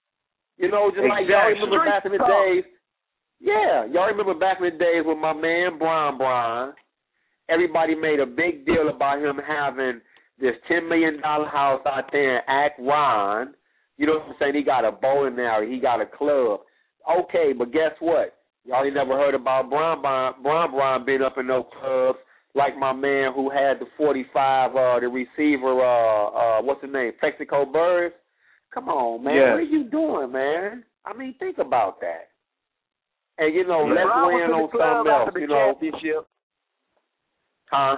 You know, just exactly. like y'all remember back in the days. Yeah, y'all remember back in the days with my man Brian Brian. Everybody made a big deal about him having this ten million dollars house out there in Akron. You know what I'm saying? He got a bowling alley. He got a club. Okay, but guess what? Y'all ain't never heard about Bron Bron, Bron Bron being up in those clubs like my man who had the forty-five, uh, the receiver, uh, uh, what's his name, Texaco Burris? Come on, man. Yes. What are you doing, man? I mean, think about that. And, you know, let's win on something else, you know. Championship. Huh?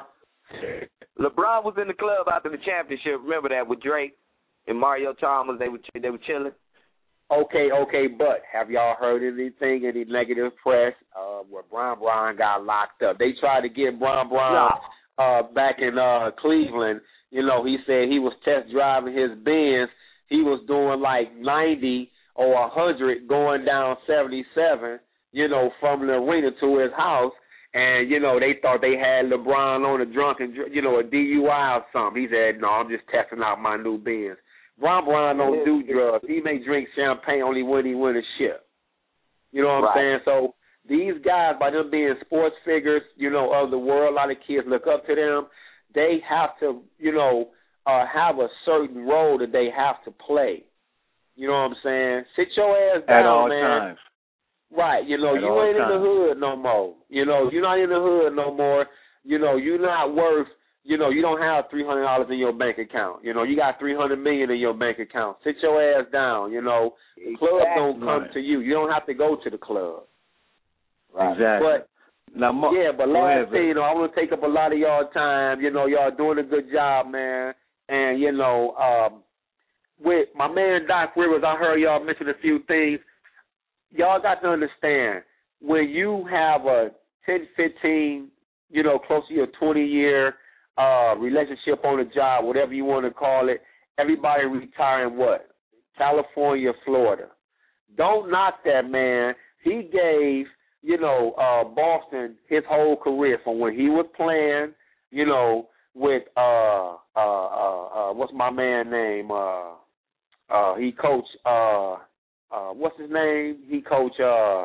LeBron was in the club after the championship. Remember that with Drake and Mario Chalmers? They were they were chilling. Okay, okay, but have y'all heard anything, any negative press uh, where Bron Bron got locked up? They tried to get Bron Bron no. uh, back in uh, Cleveland. You know, he said he was test driving his Benz. He was doing like ninety or one hundred going down seventy-seven, you know, from the arena to his house. And, you know, they thought they had LeBron on a drunken, you know, a D U I or something. He said, no, I'm just testing out my new Benz. Bron Bron don't do drugs. He may drink champagne only when he win a ship. You know what right. I'm saying? So these guys, by them being sports figures, you know, of the world, a lot of kids look up to them. They have to, you know, uh, have a certain role that they have to play. You know what I'm saying? Sit your ass down, At all man. times. Right, you know, At you ain't times. in the hood no more. You know, you're not in the hood no more. You know, you're not worth, you know, you don't have three hundred dollars in your bank account. You know, you got three hundred million dollars in your bank account. Sit your ass down, you know. The club exactly. don't come right. to you. You don't have to go to the club. Right. Exactly. But, now, Mo- yeah, but last ahead, thing, you know, I want to take up a lot of y'all time. You know, y'all doing a good job, man. And, you know, um, with my man Doc Rivers, I heard y'all mention a few things. Y'all got to understand, when you have a ten, fifteen, you know, close to your twenty-year uh, relationship on the job, whatever you want to call it, everybody retiring what? California, Florida. Don't knock that man. He gave, you know, uh, Boston his whole career from when he was playing, you know, with, uh, uh, uh, uh, what's my man name? Uh, uh, he coached, uh, Uh, what's his name? He coach. Uh,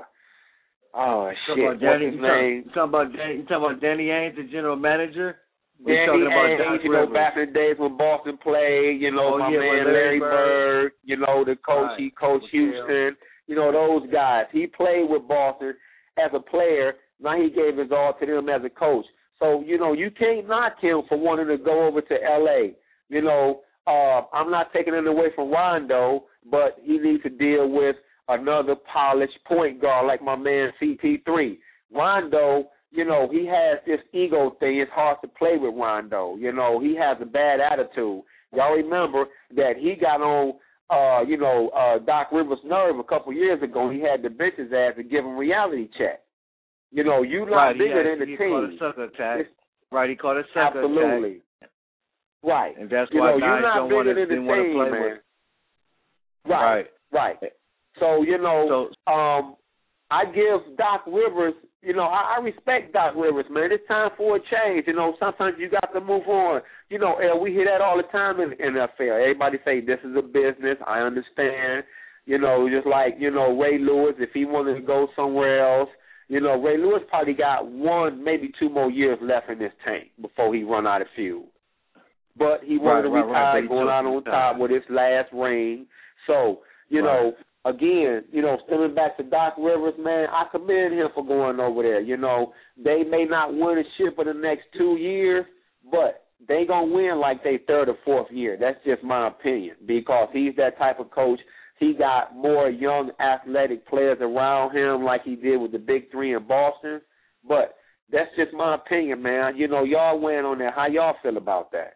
oh shit! What's Danny, his you name? You talking about Danny? You talking about Danny Ainge, the general manager? Danny Ainge. You know, back in the days when Boston played. You know, oh, my yeah, man Larry, Larry Bird. You know, the coach. Right. He coached okay. Houston. You know, those guys. He played with Boston as a player. Now he gave his all to them as a coach. So you know, you can't knock him for wanting to go over to L A. You know. uh, I'm not taking it away from Rondo, but he needs to deal with another polished point guard like my man C P three. Rondo, you know, he has this ego thing. It's hard to play with Rondo. You know, he has a bad attitude. Y'all remember that he got on, uh, you know, uh, Doc Rivers' nerve a couple years ago. He had to bench his ass to give him reality check. You know, you not right, bigger had, than the he team. Called a sucker attack. It's, right, he called a sucker absolutely. attack. Right. And that's you why know, guys you're not don't bigger want to, than the didn't want to team, play man. with. Right. Right. Right. So, you know, so, um, I give Doc Rivers, you know, I, I respect Doc Rivers, man. It's time for a change. You know, sometimes you got to move on. You know, El, we hear that all the time in the N F L. Everybody say this is a business. I understand. You know, just like, you know, Ray Lewis, if he wanted to go somewhere else, you know, Ray Lewis probably got one, maybe two more years left in this tank before he run out of fuel. But he wanted right, to right, retire, right. going out on top with his last ring. So, you right. know, again, you know, stemming back to Doc Rivers, man, I commend him for going over there. You know, they may not win a ship in the next two years, but they going to win like they third or fourth year. That's just my opinion because he's that type of coach. He got more young athletic players around him like he did with the Big Three in Boston. But that's just my opinion, man. You know, y'all went on there. How y'all feel about that?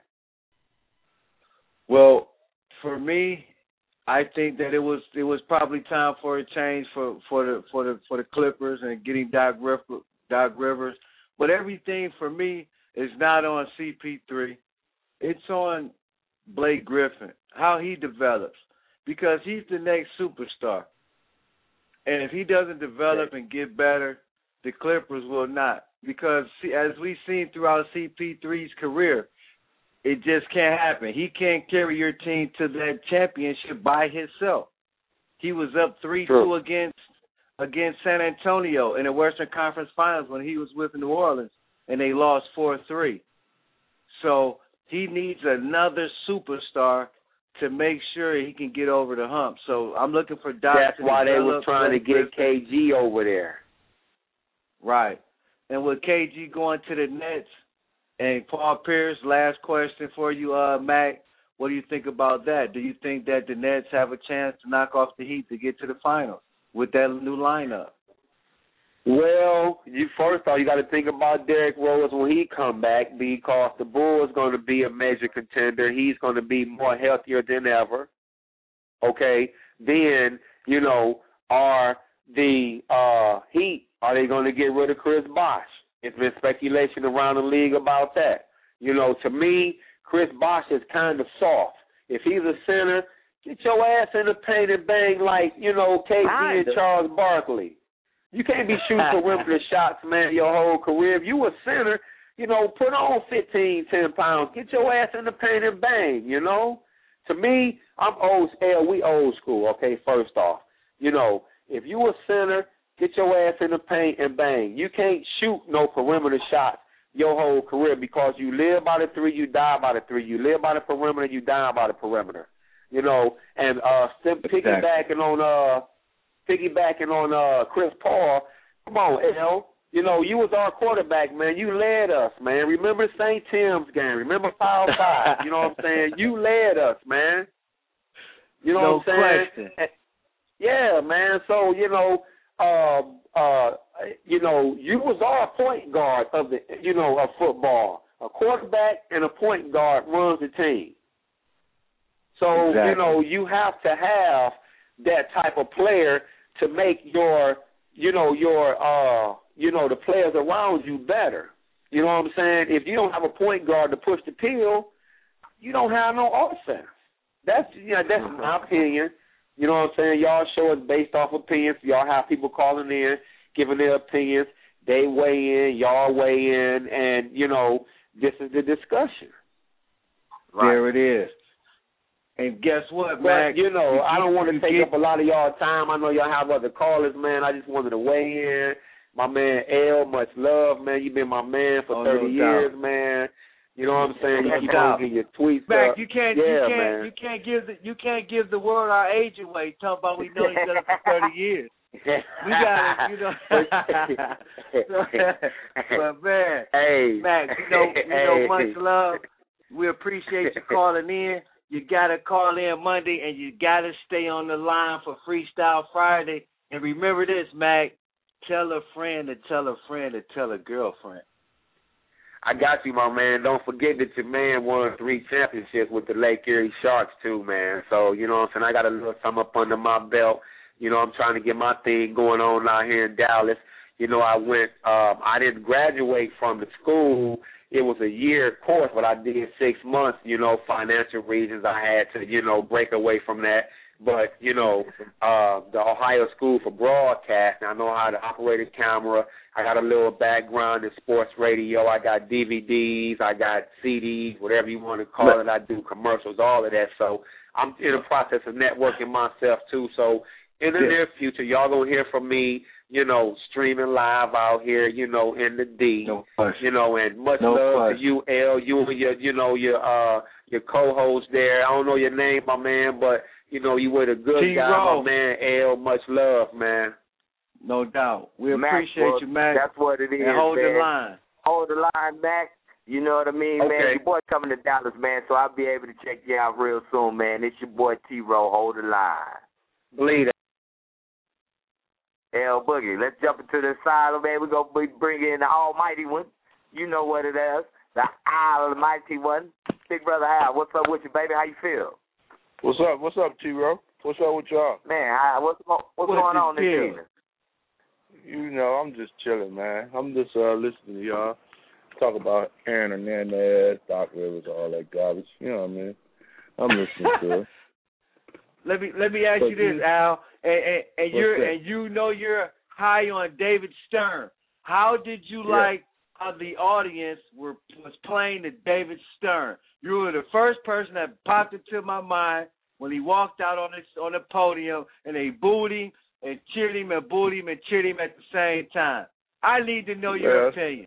Well, for me, I think that it was it was probably time for a change for, for the for the for the Clippers and getting Doc Rivers, Doc Rivers. But everything for me is not on C P three. It's on Blake Griffin, how he develops, because he's the next superstar. And if he doesn't develop and get better, the Clippers will not. Because as we've seen throughout C P three's career, it just can't happen. He can't carry your team to that championship by himself. He was up three two against against San Antonio in the Western Conference Finals when he was with New Orleans, and they lost four three. So he needs another superstar to make sure he can get over the hump. So I'm looking for Doc. That's to why they develop were trying to get K G over there. Right. And with K G going to the Nets, and Paul Pierce, last question for you, uh, Mac. What do you think about that? Do you think that the Nets have a chance to knock off the Heat to get to the finals with that new lineup? Well, you first off, you got to think about Derrick Rose when he come back because the Bulls going to be a major contender. He's going to be more healthier than ever. Okay, then you know, are the uh, Heat are they going to get rid of Chris Bosh? It's been speculation around the league about that. You know, to me, Chris Bosh is kind of soft. If he's a center, get your ass in the paint and bang like, you know, K G and Charles Barkley. You can't be shooting perimeter shots, man, your whole career. If you a center, you know, put on fifteen, ten pounds. Get your ass in the paint and bang, you know. To me, I'm old, hell, we old school, okay, first off. You know, if you a center, get your ass in the paint and bang. You can't shoot no perimeter shots your whole career because you live by the three, you die by the three. You live by the perimeter, you die by the perimeter. You know, and uh, piggybacking on uh, piggybacking on uh, Chris Paul. Come on, L. You know, you was our quarterback, man. You led us, man. Remember Saint Tim's game. Remember Foul Five. You know what I'm saying? You led us, man. You know no what I'm saying? Question. Yeah, man. So, you know, uh, uh, you know, you was our point guard of the, you know, of football. A quarterback and a point guard runs the team. So, exactly. you know, you have to have that type of player to make your, you know, your, uh, you know, the players around you better. You know what I'm saying? If you don't have a point guard to push the pill, you don't have no offense. That's, you know, that's my opinion. You know what I'm saying? Y'all show us based off opinions. Y'all have people calling in, giving their opinions. They weigh in, y'all weigh in, and, you know, this is the discussion. Right. There it is. And guess what, but, Mac? you know, you, I don't want to take get... up a lot of y'all time. I know y'all have other callers, man. I just wanted to weigh in. My man L, much love, man. You've been my man for oh, thirty no years, doubt. man. You know what I'm saying? You No keep doubt. on getting your tweets Mac, up. you can't, yeah, you can't, man. you can't give the, you can't give the world our age away. Talking about we know each other for thirty years. We got it, you know. But man, hey, Mac, you know, you hey. know, much love. We appreciate you calling in. You got to call in Monday, and you got to stay on the line for Freestyle Friday. And remember this, Mac, tell a friend to tell a friend to tell a girlfriend. I got you, my man. Don't forget that your man won three championships with the Lake Erie Sharks, too, man. So, you know what I'm saying, I got a little something up under my belt. You know, I'm trying to get my thing going on out here in Dallas. You know, I went, um, I didn't graduate from the school. It was a year course, but I did six months, you know, financial reasons. I had to, you know, break away from that. But, you know, uh, the Ohio School for Broadcasting, I know how to operate a camera. I got a little background in sports radio. I got D V Ds. I got C Ds, whatever you want to call it. I do commercials, all of that. So I'm in the process of networking myself, too. So in the yeah. near future, y'all going to hear from me, you know, streaming live out here, you know, in the D. No you know, and much no love fuss. to you, L. You and your, you know, your, uh, your co-host there. I don't know your name, my man, but you know, you were a good T-Row. guy, my man, L. Much love, man. No doubt. We Mac, appreciate well, you, Mac. That's what it is, and hold man. the line. Hold the line, Mac. You know what I mean, okay. man? Your boy coming to Dallas, man, so I'll be able to check you out real soon, man. It's your boy T-Row. Hold the line. Bleed it. L Boogie. Let's jump into the side, man. We're going to bring in the almighty one. You know what it is. The almighty one. Big Brother Al, what's up with you, baby? How you feel? What's up? What's up, T-Row? What's up with y'all? Man, I, what's, what's, what's going on this evening? You know, I'm just chilling, man. I'm just uh, listening to y'all talk about Aaron Hernandez, Doc Rivers, all that garbage. You know what I mean? I'm listening to it. Let me let me ask but you this, you, Al, and, and, and you're that? and you know you're high on David Stern. How did you yeah. like how the audience were was playing the David Stern? You were the first person that popped into my mind when he walked out on this on the podium, and they booed him and cheered him and booed him and cheered him at the same time. I need to know your well, opinion.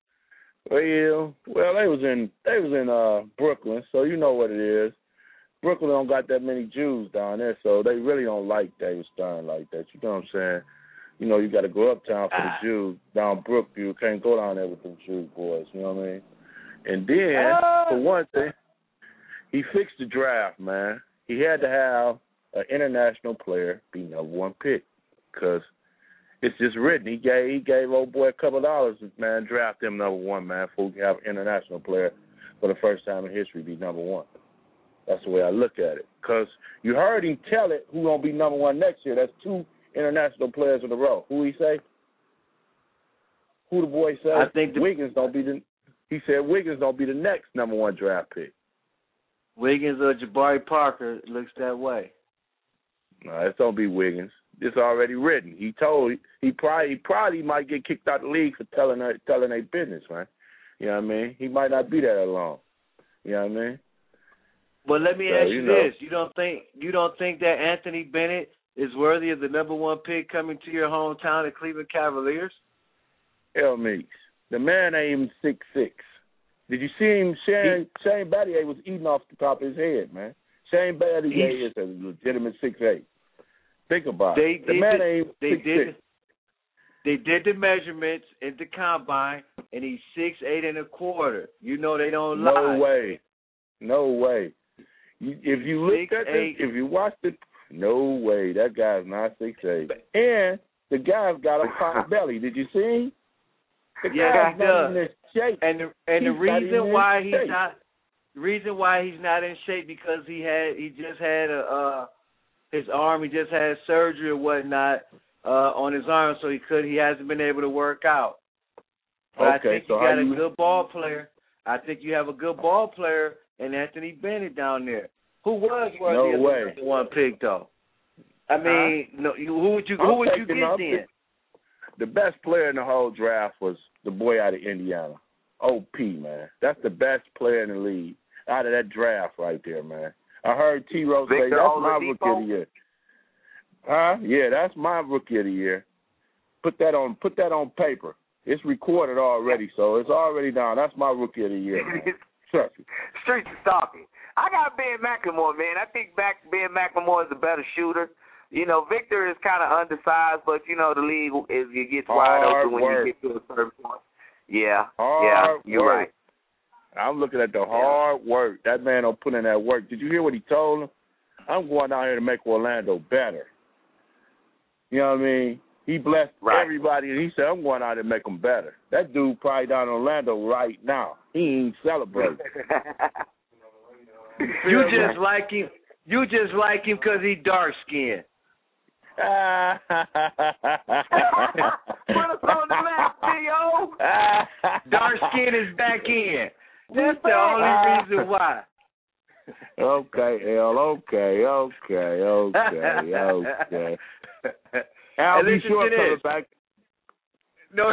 Well, well, they was in they was in uh, Brooklyn, so you know what it is. Brooklyn don't got that many Jews down there, so they really don't like David Stern like that. You know what I'm saying? You know, you got to go uptown for ah. the Jews. Down Brookview, you can't go down there with them Jew boys. You know what I mean? And then, ah. for one thing, he fixed the draft, man. He had to have an international player be number one pick because it's just written. He gave he gave old boy a couple of dollars, man, draft him number one, man, before we can have an international player for the first time in history be number one. That's the way I look at it. Because you heard him tell it who going to be number one next year. That's two international players in a row. Who he say? Who the boy say? I think the, Wiggins don't be the. He said Wiggins don't be the next number one draft pick. Wiggins or Jabari Parker looks that way. No, it's don't be Wiggins. It's already written. He told he probably he probably might get kicked out of the league for telling her, telling their business, man. You know what I mean? He might not be there long. You know what I mean? But let me so, ask you, you know. this: you don't think you don't think that Anthony Bennett is worthy of the number one pick coming to your hometown, the Cleveland Cavaliers? Hell, Meeks. The man ain't even six six. Did you see him? Shane he, Shane Battier was eating off the top of his head, man. Shane Battier is a legitimate six eight. Think about they, it. The they man did, ain't they six did, six. They did the measurements in the combine, and he's six eight and a quarter. You know they don't no lie. No way. No way. You, if you look at it, if you watch it, no way. That guy's not six eight. And the guy's got a pot belly. Did you see him? The yeah, guy's not in this shape. And the, and he's the reason why he's shape. not the reason why he's not in shape because he had he just had a uh, his arm. He just had surgery or whatnot uh, on his arm, so he could he hasn't been able to work out. But okay, I think so you got you... a good ball player. I think you have a good ball player in Anthony Bennett down there. Who was worthy no of the one pick though? I mean, uh, no, you, who would you who I'm would you get then? The best player in the whole draft was the boy out of Indiana, O P, man. That's the best player in the league out of that draft right there, man. I heard T-Row say that's Oladipo? My rookie of the year. Huh? Yeah, that's my rookie of the year. Put that on. Put that on paper. It's recorded already, so it's already down. That's my rookie of the year, man. Trust me. Streets is talking. I got Ben McLemore, man. I think back Ben McLemore is a better shooter. You know, Victor is kind of undersized, but, you know, the league is it gets wide Hard open when work. you get to a certain point. Yeah, Hard yeah, you're work. right. I'm looking at the hard work. That man don't put in that work. Did you hear what he told him? I'm going down here to make Orlando better. You know what I mean? He blessed right. everybody, and he said, I'm going out there to make them better. That dude probably down in Orlando right now. He ain't celebrating. You just like him. You just like him because he dark-skinned. Put us on the map, P O. Dark skin is back in. That's the only reason why. Okay, L. Okay, okay, okay, okay. I'll be sure coming back. No.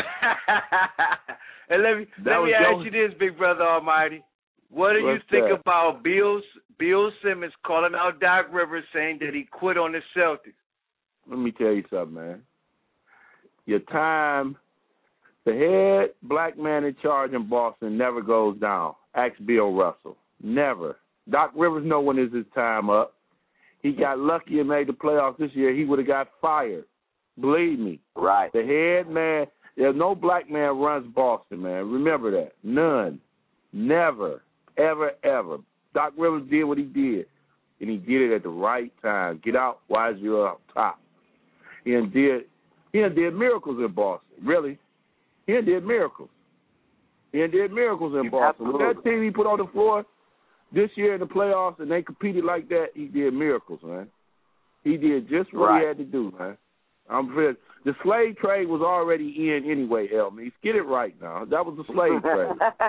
And let me that let me ask Jones. you this, Big Brother Almighty. What do What's you think that? about Bill Bill Simmons calling out Doc Rivers saying that he quit on the Celtics? Let me tell you something, man. Your time, the head black man in charge in Boston never goes down. Ask Bill Russell. Never. Doc Rivers know when is his time up. He got lucky and made the playoffs this year. He would have got fired. Believe me. Right. The head man, there's no black man runs Boston, man. Remember that. None. Never. Ever, ever. Doc Rivers did what he did, and he did it at the right time. Get out while you're up top. He done did, he done did miracles in Boston, really. He done did miracles. He done did miracles in Boston. With that team he put on the floor this year in the playoffs and they competed like that, he did miracles, man. He did just what right. he had to do, man. I'm very, the slave trade was already in anyway, Elmies. Get it right now. That was the slave trade.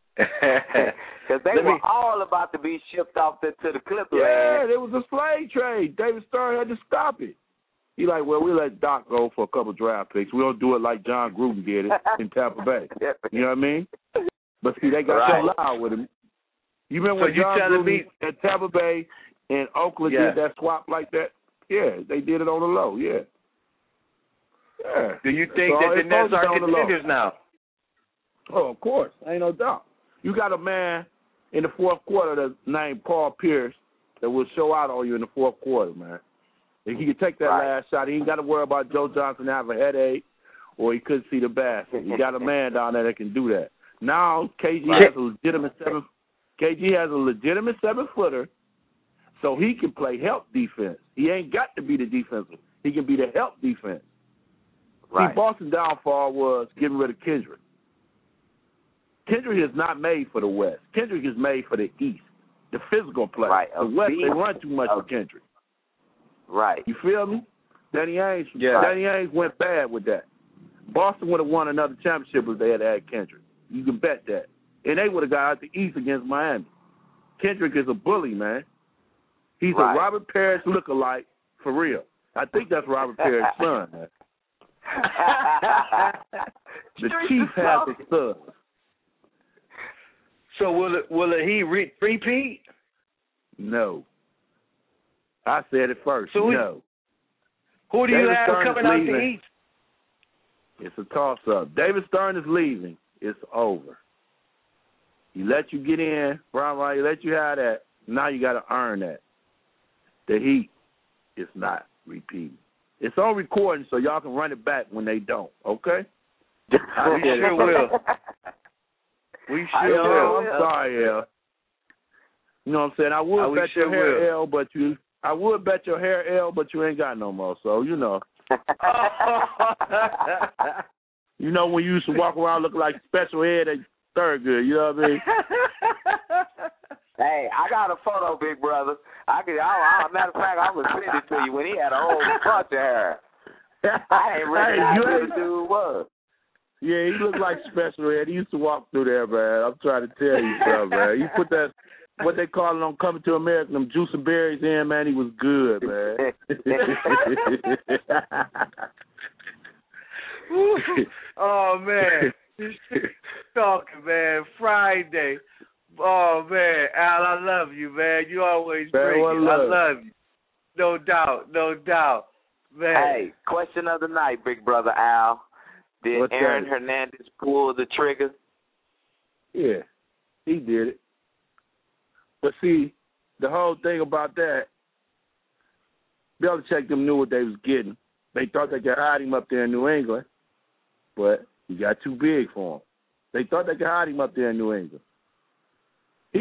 Because they Let were me, all about to be shipped off to, to the Clippers. Yeah, it was a slave trade. David Stern had to stop it. He like, well, we let Doc go for a couple draft picks. We don't do it like John Gruden did it in Tampa Bay. You know what I mean? But see, they got right. so loud with him. You remember so when John Gruden me- at Tampa Bay and Oakland yeah. did that swap like that? Yeah, they did it on the low, yeah. Yeah. Do you think so that the Nets are contenders now? Oh, of course. Ain't no doubt. You got a man in the fourth quarter that's named Paul Pierce that will show out on you in the fourth quarter, man. If he could take that right. last shot, he ain't got to worry about Joe Johnson having a headache or he couldn't see the basket. You got a man down there that can do that. Now K G right. has a legitimate seven. K G has a legitimate seven footer, so he can play help defense. He ain't got to be the defensive. He can be the help defense. Right. See, Boston's downfall was getting rid of Kendrick. Kendrick is not made for the West. Kendrick is made for the East, the physical play. Right. The West, they run too much oh. for Kendrick. Right. You feel me? Danny Ainge, yeah. Danny Ainge went bad with that. Boston would have won another championship if they had had Kendrick. You can bet that. And they would have got out the East against Miami. Kendrick is a bully, man. He's right. a Robert Parrish lookalike for real. I think that's Robert Parrish's son, man. The Chief has a son. So will it, will it he re- repeat? No. I said it first. So no. Who do you David have Stern coming out leaving. the East? It's a toss-up. David Stern is leaving. It's over. He let you get in, Brian Wright, he let you have that. Now you got to earn that. The Heat is not repeating. It's on recording, so y'all can run it back when they don't, okay? We sure will. We sure will. I'm sorry, L. You know what I'm saying? I would I bet sure your hair will. L, but you I would bet your hair L, but you ain't got no more, so you know. You know when you used to walk around looking like special ed at Thurgood, you know what I mean? Hey, I got a photo, big brother. I could. I, I, matter of fact, I was sending it to you when he had a whole bunch of hair. I ain't recognize hey, who the dude was. Yeah, he looked like special ed. He used to walk through there, man. I'm trying to tell you something, man. He put that, what they call it on Coming to America, them juice and berries in, man. He was good, man. Oh, man. Talking, man. Friday. Oh, man. Al, I love you, man. You always bring it. I love you. No doubt. No doubt. Man. Hey, question of the night, big brother Al. Did What's Aaron that? Hernandez pull the trigger? Yeah, he did it. But see, the whole thing about that, Belichick them knew what they was getting. They thought they could hide him up there in New England, but he got too big for him. They thought they could hide him up there in New England.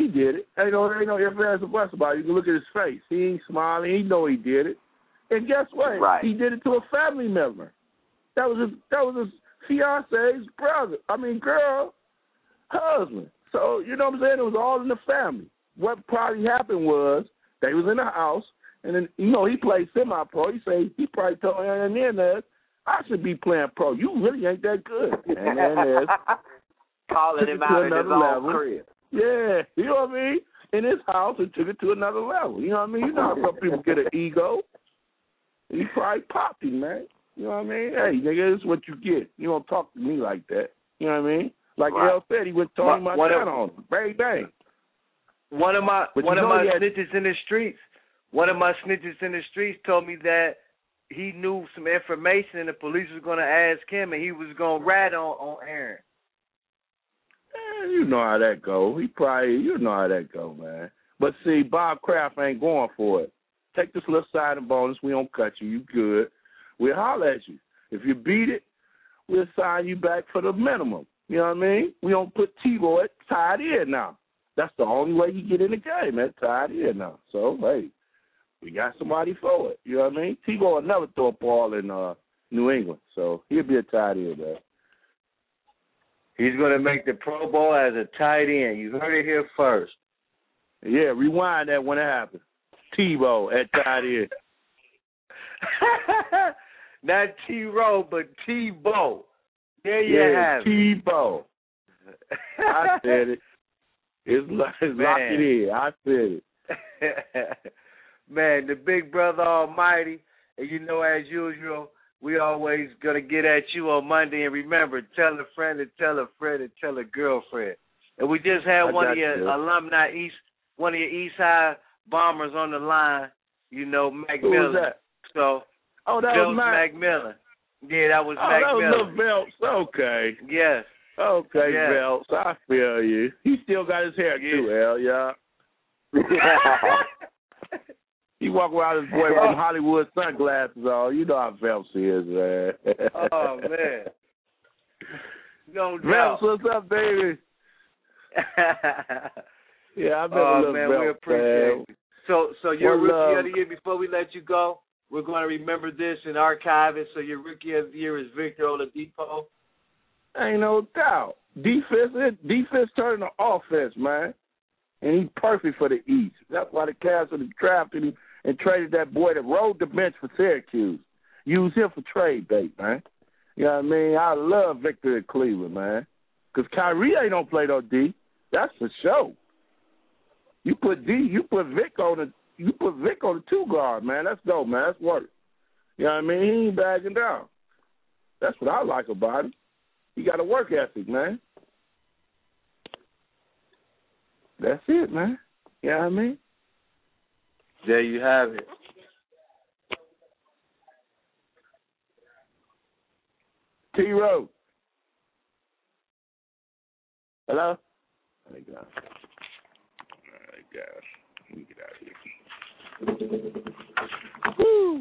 he did it. Ain't no, ain't no ifs, ands, or buts about it. You can look at his face. He ain't smiling. He know he did it. And guess what? Right. He did it to a family member. That was his, that was his fiance's brother. I mean, girl, husband. So, you know what I'm saying? It was all in the family. What probably happened was they was in the house, and then, you know, he played semi-pro. He say he probably told Aaron Hernandez, I should be playing pro. You really ain't that good. And Hernandez calling him out in his own level. crib. Yeah, you know what I mean? In his house and took it to another level. You know what I mean? You know how some people get an ego. He probably popped him, man. You know what I mean? Hey, nigga, this is what you get. You don't talk to me like that. You know what I mean? Like right. El said, he went talking my down on him. Bang, bang. One of my but one of my had, snitches in the streets, one of my snitches in the streets told me that he knew some information and the police was going to ask him and he was going to rat on, on Aaron. Man, you know how that go. He probably, you know how that go, man. But see, Bob Kraft ain't going for it. Take this little signing bonus. We don't cut you. You good. We'll holler at you. If you beat it, we'll sign you back for the minimum. You know what I mean? We don't put T-Boy tied in now. That's the only way you get in the game, man, tied in now. So, hey, we got somebody for it. You know what I mean? T-Boy will never throw a ball in uh, New England, so he'll be a tight end, man. He's going to make the Pro Bowl as a tight end. You heard it here first. Yeah, rewind that when it happens. T-Boy at tight end. Not T-Row, but T-Bow. There you yeah, have it. T-Bow. I said it. It's, it's locked it in. I said it. Man, the big brother almighty. And you know, as usual, we always going to get at you on Monday. And remember, tell a friend and tell a friend and tell a girlfriend. And we just had I one of your you. alumni, East, one of your East High Bombers on the line, you know, Mac Who Miller. was that? So, oh, that Phelps was Mac. Macmillan. Yeah, that was oh, Mac that was Miller. little Phelps. Okay. Yes. Okay, yes. Phelps. I feel you. He still got his hair yeah. too, L, yeah. He walk around his boy with them Hollywood sunglasses on. You know how Phelps is, man. Oh, man. No doubt. Phelps, what's up, baby? Yeah, I remember oh, little man, Phelps, we appreciate man. it. So, so your well, rookie um, of the year, before we let you go, we're going to remember this and archive it. So your rookie of the year is Victor Oladipo. Ain't no doubt. Defense, defense turning to offense, man. And he's perfect for the East. That's why the Cavs have drafted him and traded that boy that rode the bench for Syracuse. Use him for trade bait, man. You know what I mean? I love Victor in Cleveland, man. Because Kyrie ain't don't play no D. That's for sure. You put D, you put Vic on the, you put Vic on the two guard, man. Let's go, man. That's work. You know what I mean? He ain't bagging down. That's what I like about him. He got a work ethic, man. That's it, man. You know what I mean? There you have it. T-Row. Hello? Oh, my God. Oh, my gosh. Let me get out of here. Woo!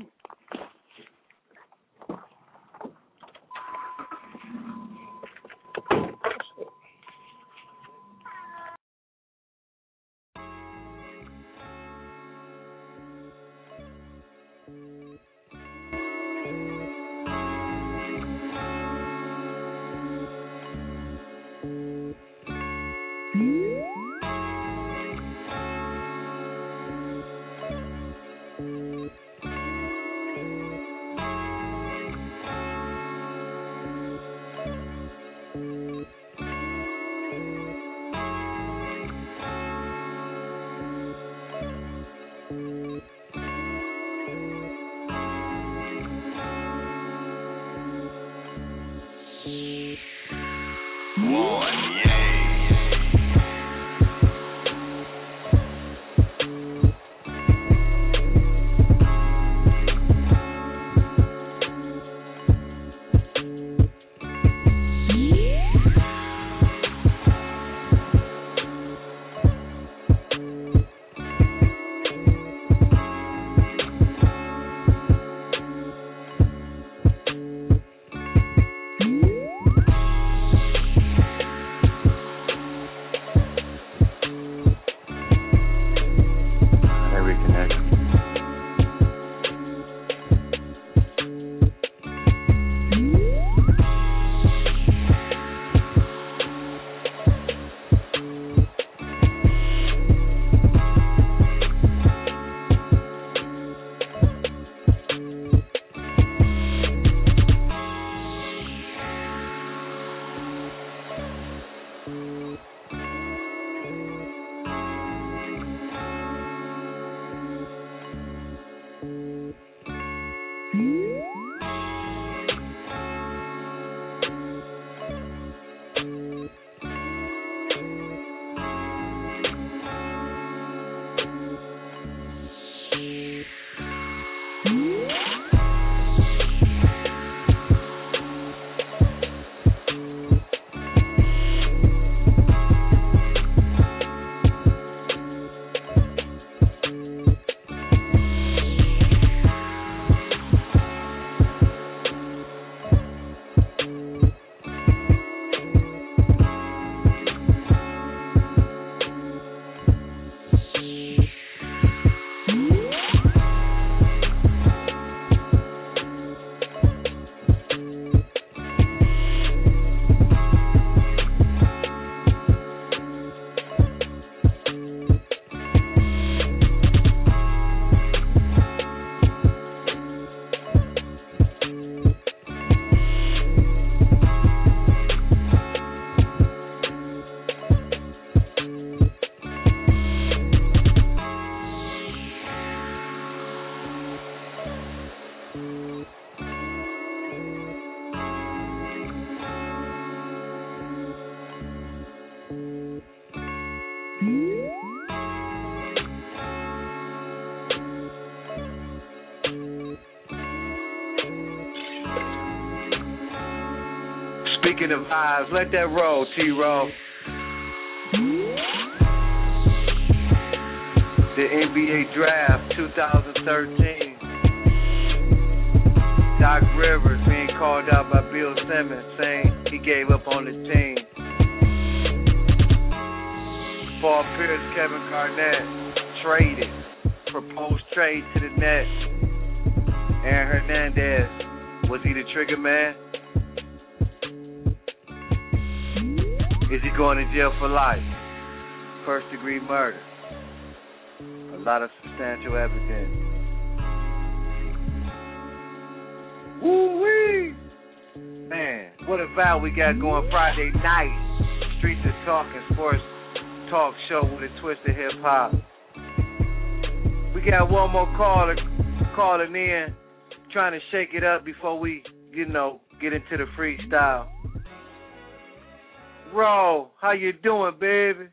Speaking of vibes, let that roll, T-Roll. The N B A Draft twenty thirteen. Doc Rivers being called out by Bill Simmons, saying he gave up on his team. Paul Pierce, Kevin Garnett traded, proposed trade to the Nets. Aaron Hernandez, was he the trigger man? Is he going to jail for life? First degree murder. A lot of substantial evidence. Woo-wee! Man, what a vow we got going Friday night. Streets is Talking, sports talk show with a twist of hip-hop. We got one more caller calling in, trying to shake it up before we, you know, get into the freestyle. Ro, how you doing, baby?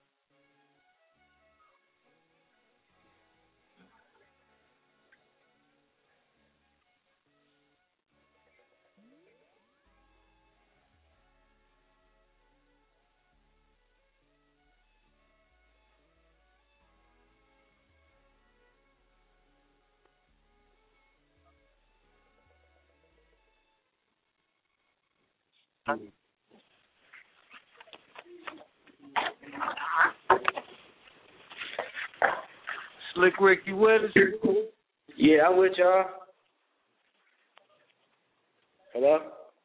Slick Rick, you with us? Yeah, I'm with y'all. Hello?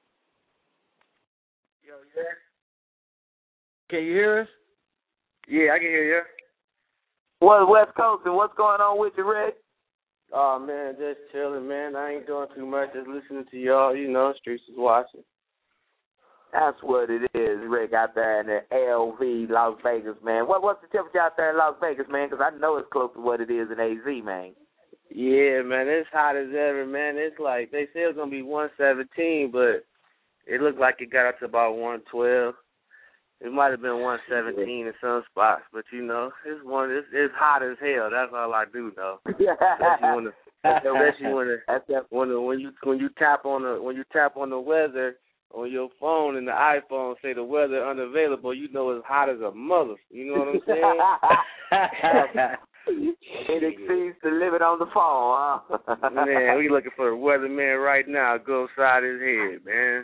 Yo, yeah. Can you hear us? Yeah, I can hear you. Well, West Coast, and what's going on with you, Rick? Oh, man, just chilling, man. I ain't doing too much. Just listening to y'all. You know, streets is watching. That's what it is, Rick, out there in the L V, Las Vegas, man. What What's the temperature out there in Las Vegas, man? Because I know it's close to what it is in A Z, man. Yeah, man, it's hot as ever, man. It's like they say it's going to be one seventeen, but it looked like it got up to about one twelve. It might have been one seventeen in some spots, but, you know, it's one. It's, it's hot as hell. That's all I do, though. Especially when the, especially when, the, when, the, when you when you tap on the when you tap on the weather on your phone and the iPhone say the weather unavailable, you know it's hot as a mother. You know what I'm saying? It exceeds the limit on the phone, huh? Man, we looking for a weatherman right now. Go upside his head, man.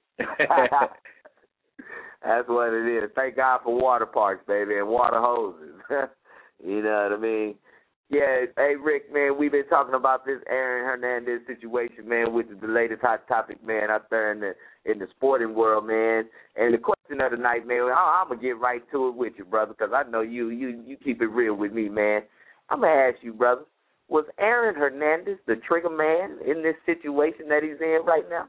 That's what it is. Thank God for water parks, baby, and water hoses. You know what I mean? Yeah, hey, Rick, man, we've been talking about this Aaron Hernandez situation, man, which is the latest hot topic, man, out there in the in the sporting world, man. And the question of the night, man, I, I'm going to get right to it with you, brother, because I know you, you you keep it real with me, man. I'm going to ask you, brother, was Aaron Hernandez the trigger man in this situation that he's in right now?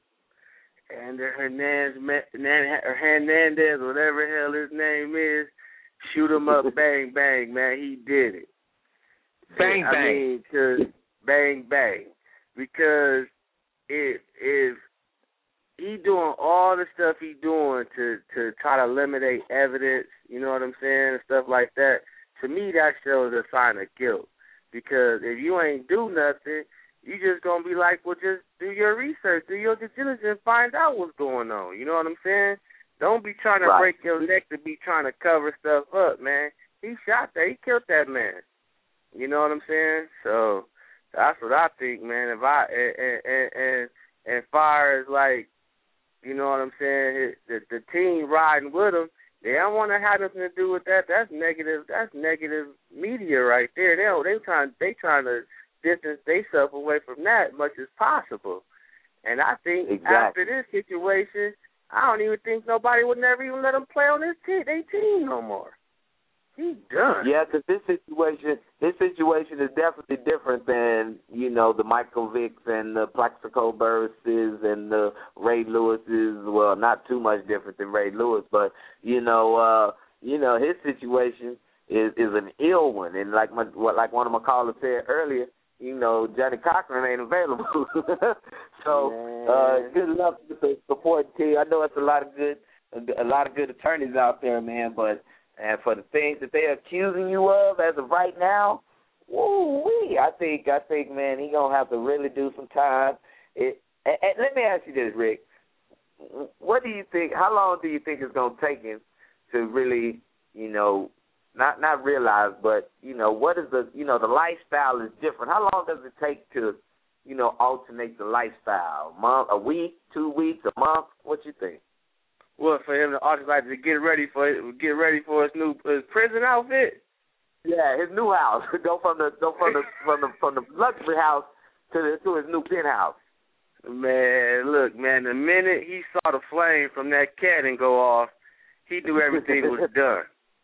And Hernandez, Hernandez, whatever the hell his name is, shoot him up, bang, bang, man, he did it. Bang, I bang. mean, cause, bang, bang. Because if, if he doing all the stuff he doing to, to try to eliminate evidence, you know what I'm saying, and stuff like that, to me that shows a sign of guilt. Because if you ain't do nothing, you just going to be like, well, just do your research, do your due diligence, find out what's going on. You know what I'm saying? Don't be trying to right. break your neck to be trying to cover stuff up, man. He shot that. He killed that man. You know what I'm saying? So that's what I think, man. If I and and and, and far as like, you know what I'm saying, the the team riding with him, they don't want to have nothing to do with that. That's negative. That's negative media right there. They don't, they trying they trying to distance themselves away from that as much as possible. And I think exactly. after this situation, I don't even think nobody would never even let him play on this team, they team no more. He's done. Yeah, because this situation, this situation is definitely different than, you know, the Michael Vicks and the Plaxico Burrses and the Ray Lewis's. Well, not too much different than Ray Lewis, but you know, uh, you know, his situation is is an ill one. And like my, what, like one of my callers said earlier, you know, Johnny Cochran ain't available. So uh, good luck with the support team. I know it's a lot of good, a lot of good attorneys out there, man, but. and for the things that they're accusing you of as of right now, woo wee, I think I think man, he gonna have to really do some time. It, and, and let me ask you this, Rick. What do you think? How long do you think it's gonna take him to really, you know, not not realize, but you know, what is the, you know, the lifestyle is different. How long does it take to, you know, alternate the lifestyle? A month, a week, two weeks, a month? What you think? What, for him to alternate to get ready for get ready for his new his prison outfit? Yeah, his new house. Go from the go from the from the from the luxury house to the to his new penthouse. Man, look, man, the minute he saw the flame from that cannon go off, he knew everything was done.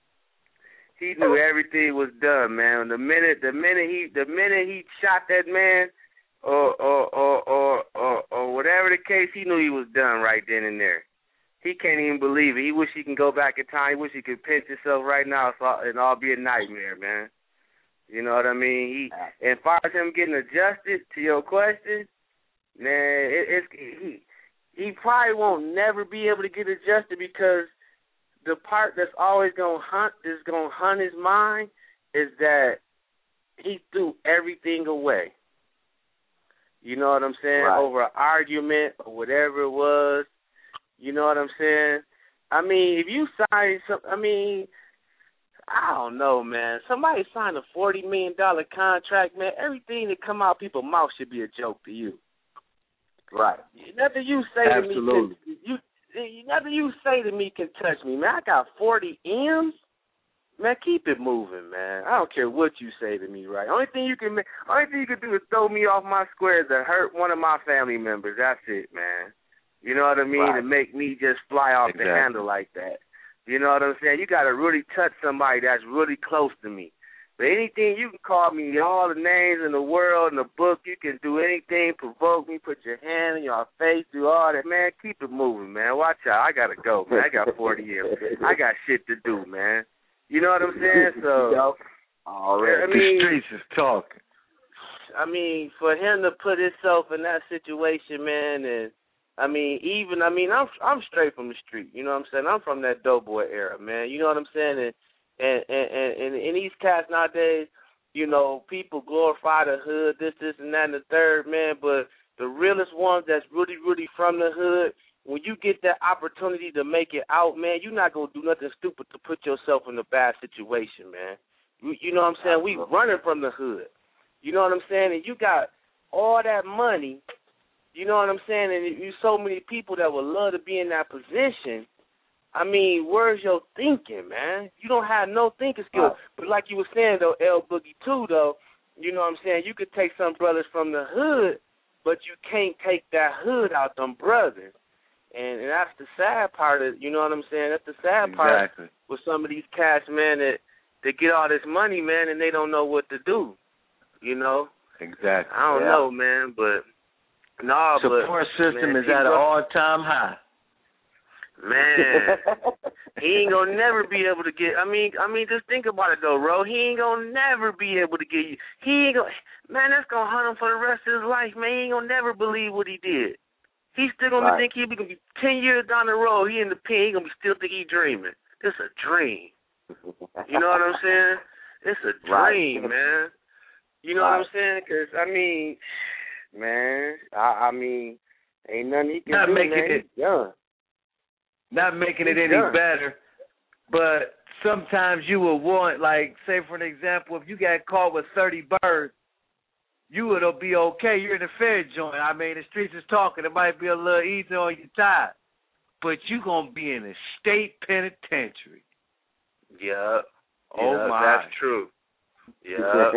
He knew everything was done, man. The minute the minute he the minute he shot that man, or or or or or, or whatever the case, he knew he was done right then and there. He can't even believe it. He wish he can go back in time. He wish he could pinch himself right now and all be a nightmare, man. You know what I mean? He, as far as him getting adjusted to your question, man, it, it's he he probably won't never be able to get adjusted because the part that's always gonna hunt is gonna hunt his mind is that he threw everything away. You know what I'm saying? Right. Over an argument or whatever it was. You know what I'm saying? I mean, if you sign some, I mean, I don't know, man. Somebody signed a forty million dollars contract, man. Everything that come out people's mouth should be a joke to you. Right. Nothing you say Absolutely. to me can, you, nothing you say to me can touch me, man. I got forty M's. Man, keep it moving, man. I don't care what you say to me, right? Only thing you can, only thing you can do is throw me off my square to hurt one of my family members. That's it, man. You know what I mean? Right. To make me just fly off Exactly. the handle like that. You know what I'm saying? You got to really touch somebody that's really close to me. But anything, you can call me all the names in the world, in the book. You can do anything, provoke me, put your hand in your face, do all that. Man, keep it moving, man. Watch out. I got to go, man. I got forty years. I got shit to do, man. You know what I'm saying? So, Already. I mean, the streets is talking. I mean, for him to put himself in that situation, man, and I mean, even I mean, I'm I'm straight from the street. You know what I'm saying? I'm from that doughboy era, man. You know what I'm saying? And and and and in these cats nowadays, you know, people glorify the hood, this, this, and that, and the third, man. But the realest ones that's really, really from the hood, when you get that opportunity to make it out, man, you're not gonna do nothing stupid to put yourself in a bad situation, man. You, you know what I'm saying? We running from the hood. You know what I'm saying? And you got all that money. You know what I'm saying? And you so many people that would love to be in that position. I mean, where's your thinking, man? You don't have no thinking skills. But like you were saying, though, L Boogie, too, though, you know what I'm saying? You could take some brothers from the hood, but you can't take that hood out them brothers. And, and that's the sad part of, you know what I'm saying? That's the sad Exactly. part with some of these cats, man, that they get all this money, man, and they don't know what to do, you know? Exactly. I don't yeah. know, man, but... No, support but, system man, is at an all-time high. Man, he ain't gonna never be able to get. I mean, I mean, just think about it though, bro. He ain't gonna never be able to get you. He ain't gonna. Man, that's gonna hunt him for the rest of his life. Man, he ain't gonna never believe what he did. He's still gonna Right. think he'll be gonna be ten years down the road. He in the pen. He gonna be still think he dreaming. This a dream. You know what I'm saying? It's a dream, Right. man. You know Right. what I'm saying? Because I mean, man, I, I mean, ain't nothing he can Not do, making man. it- He's done. Not making it He's any done. better, but sometimes you will want, like, say for an example, if you got caught with thirty birds, you would be okay. You're in a fair joint. I mean, the streets is talking. It might be a little easy on your time, but you gonna be in a state penitentiary. Yeah. Oh yeah, my. That's true. Yeah.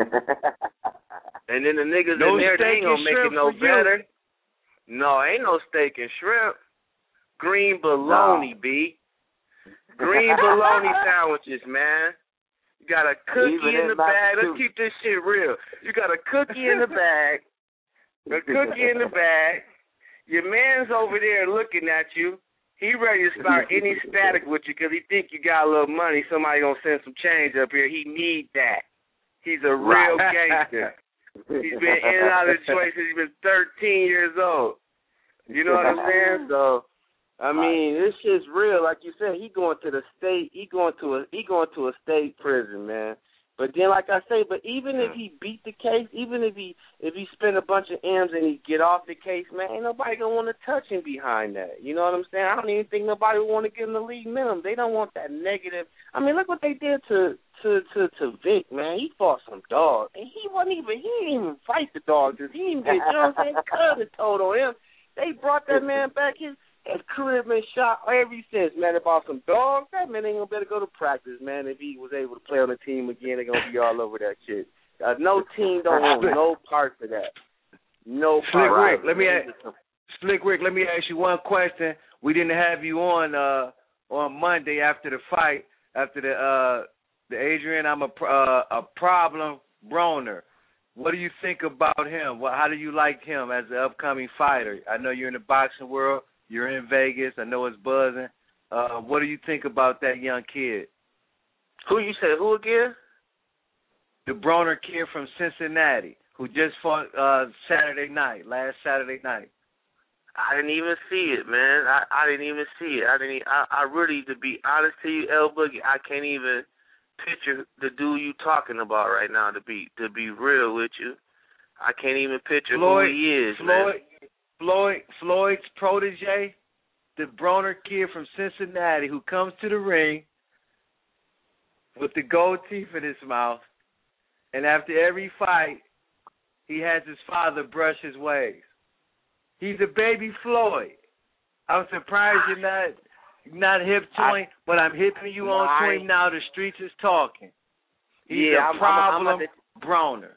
And then the niggas No in there, they steak ain't gonna and make shrimp it no for you. better. No, ain't no steak and shrimp. Green bologna, No. B. Green bologna sandwiches, man. You got a cookie Even in in the bag. Let's Massachusetts. keep this shit real. You got a cookie in the bag. A cookie in the bag. Your man's over there looking at you. He ready to start any static with you because he think you got a little money. Somebody gonna send some change up here. He need that. He's a real Right. gangster. He's been in and out of the joint since he's been thirteen years old. You know what I'm saying? So, I mean, this shit's real. Like you said, he going to the state. He going to a he going to a state prison, man. But then, like I say, but even if he beat the case, even if he if he spent a bunch of M's and he get off the case, man, ain't nobody gonna want to touch him behind that. You know what I'm saying? I don't even think nobody would want to give him the league minimum. They don't want that negative. I mean, look what they did to to to, to Vic, man. He fought some dogs, and he wasn't even he didn't even fight the dogs. He didn't get, you know what I'm saying? Cut the told on him. They brought that man back. His His career been shot ever since, man. About some dogs, that man ain't gonna better go to practice, man. If he was able to play on the team again, they're gonna be all over that shit. Uh, no team don't want no part for that. No Slick part. Rick, let me ask, Slick Rick, let me ask you one question. We didn't have you on uh, on Monday after the fight, after the uh, the Adrian. I'm a uh, a problem Broner. What do you think about him? What, how do you like him as an upcoming fighter? I know you're in the boxing world. You're in Vegas. I know it's buzzing. Uh, what do you think about that young kid? Who you said? Who again? The Broner kid from Cincinnati who just fought uh, Saturday night, last Saturday night. I didn't even see it, man. I, I didn't even see it. I didn't. I, I really, to be honest to you, L Boogie, I can't even picture the dude you talking about right now. To be to be real with you, I can't even picture Floyd, who he is, Floyd, man. Floyd, Floyd's protege, the Broner kid from Cincinnati who comes to the ring with the gold teeth in his mouth, and after every fight, he has his father brush his waves. He's a baby Floyd. I'm surprised you're not not hip to him, but I'm hipping you on to him now. The streets is talking. He's yeah, a I'm, problem I'm, I'm the, Broner.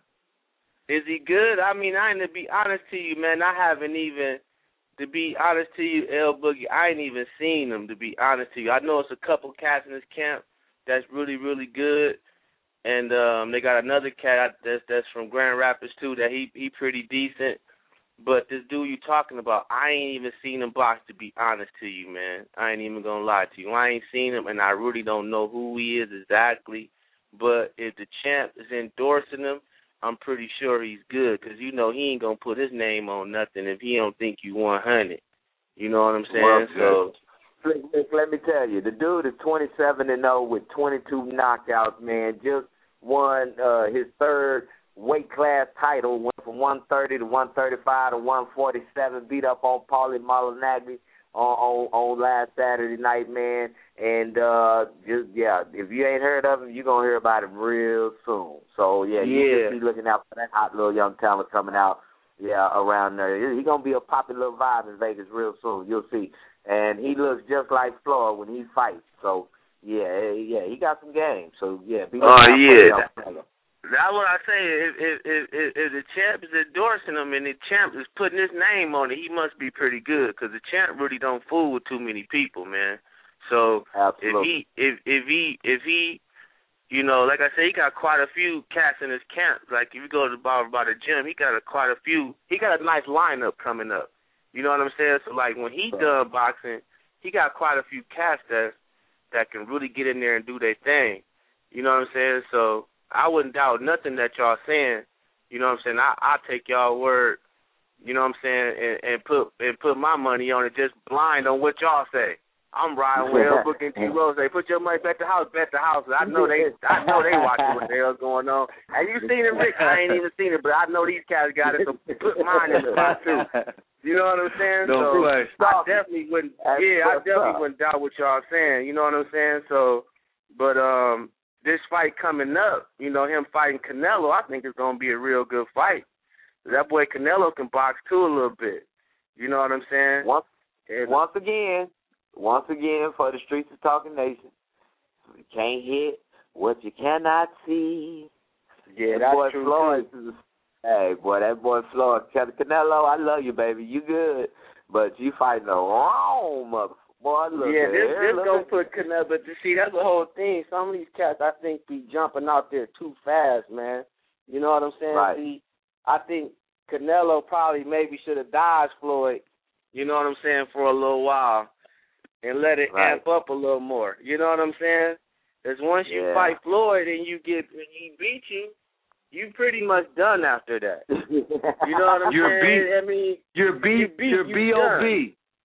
Is he good? I mean, I ain't to be honest to you, man. I haven't even, to be honest to you, L Boogie, I ain't even seen him, to be honest to you. I know it's a couple cats in this camp that's really, really good, and um, they got another cat that's that's from Grand Rapids too that he he pretty decent. But this dude you talking about, I ain't even seen him box, to be honest to you, man. I ain't even gonna lie to you. I ain't seen him, and I really don't know who he is exactly. But if the champ is endorsing him, I'm pretty sure he's good, because, you know, he ain't going to put his name on nothing if he don't think you one hundred. You know what I'm saying? Well, so let, let me tell you, the dude is twenty-seven and oh with twenty-two knockouts, man. Just won uh, his third weight class title, went from one thirty to one thirty-five to one forty-seven, beat up on Paulie Malignaggi on, on, on last Saturday night, man. And uh, just, yeah, if you ain't heard of him, you're going to hear about him real soon. So, yeah, you yeah. just be looking out for that hot little young talent coming out, yeah, around there. He's going to be a popular little vibe in Vegas real soon. You'll see. And he looks just like Floyd when he fights. So, yeah, yeah, he got some game. So, yeah, be looking oh, out for yeah. the young talent. That's what I say. If, if, if, if, if the champ is endorsing him and the champ is putting his name on it, he must be pretty good, because the champ really don't fool with too many people, man. So Absolutely. if he, if if he, if he, you know, like I say, he got quite a few cats in his camp. Like if you go to the bar by the gym, he got a, quite a few. He got a nice lineup coming up. You know what I'm saying? So like when he done boxing, he got quite a few cats that that can really get in there and do their thing. You know what I'm saying? So I wouldn't doubt nothing that y'all saying. You know what I'm saying? I I take y'all word. You know what I'm saying? And, and put and put my money on it, just blind on what y'all say. I'm riding with El Book and T Rose. They put your money back the house, bet the house. I know they, I know they watching what the hell's going on. Have you seen it, Rick? I ain't even seen it, but I know these cats got it. So put mine in the spot too. You know what I'm saying? No so question. I definitely wouldn't. Yeah, I definitely wouldn't doubt what y'all saying. You know what I'm saying? So, but um, this fight coming up, you know, him fighting Canelo, I think it's gonna be a real good fight. That boy Canelo can box too a little bit. You know what I'm saying? Once, and, once again. Once again, for the Streets of Talking Nation, you can't hit what you cannot see. Yeah, that that's boy true, Floyd, too. Hey, boy, that boy Floyd. Canelo, I love you, baby. You good, but you fighting the wrong motherfucker. Boy, look yeah, at this here, this gonna put Canelo, but you see, that's the whole thing. Some of these cats, I think, be jumping out there too fast, man. You know what I'm saying? Right. See, I think Canelo probably maybe should have dodged Floyd, you know what I'm saying, for a little while. And let it right. amp up a little more. You know what I'm saying? Because once you yeah. fight Floyd and you get and he beat you, you pretty much done after that. You know what I'm you're saying? B, I mean, you're B, you beat, you're you B O B.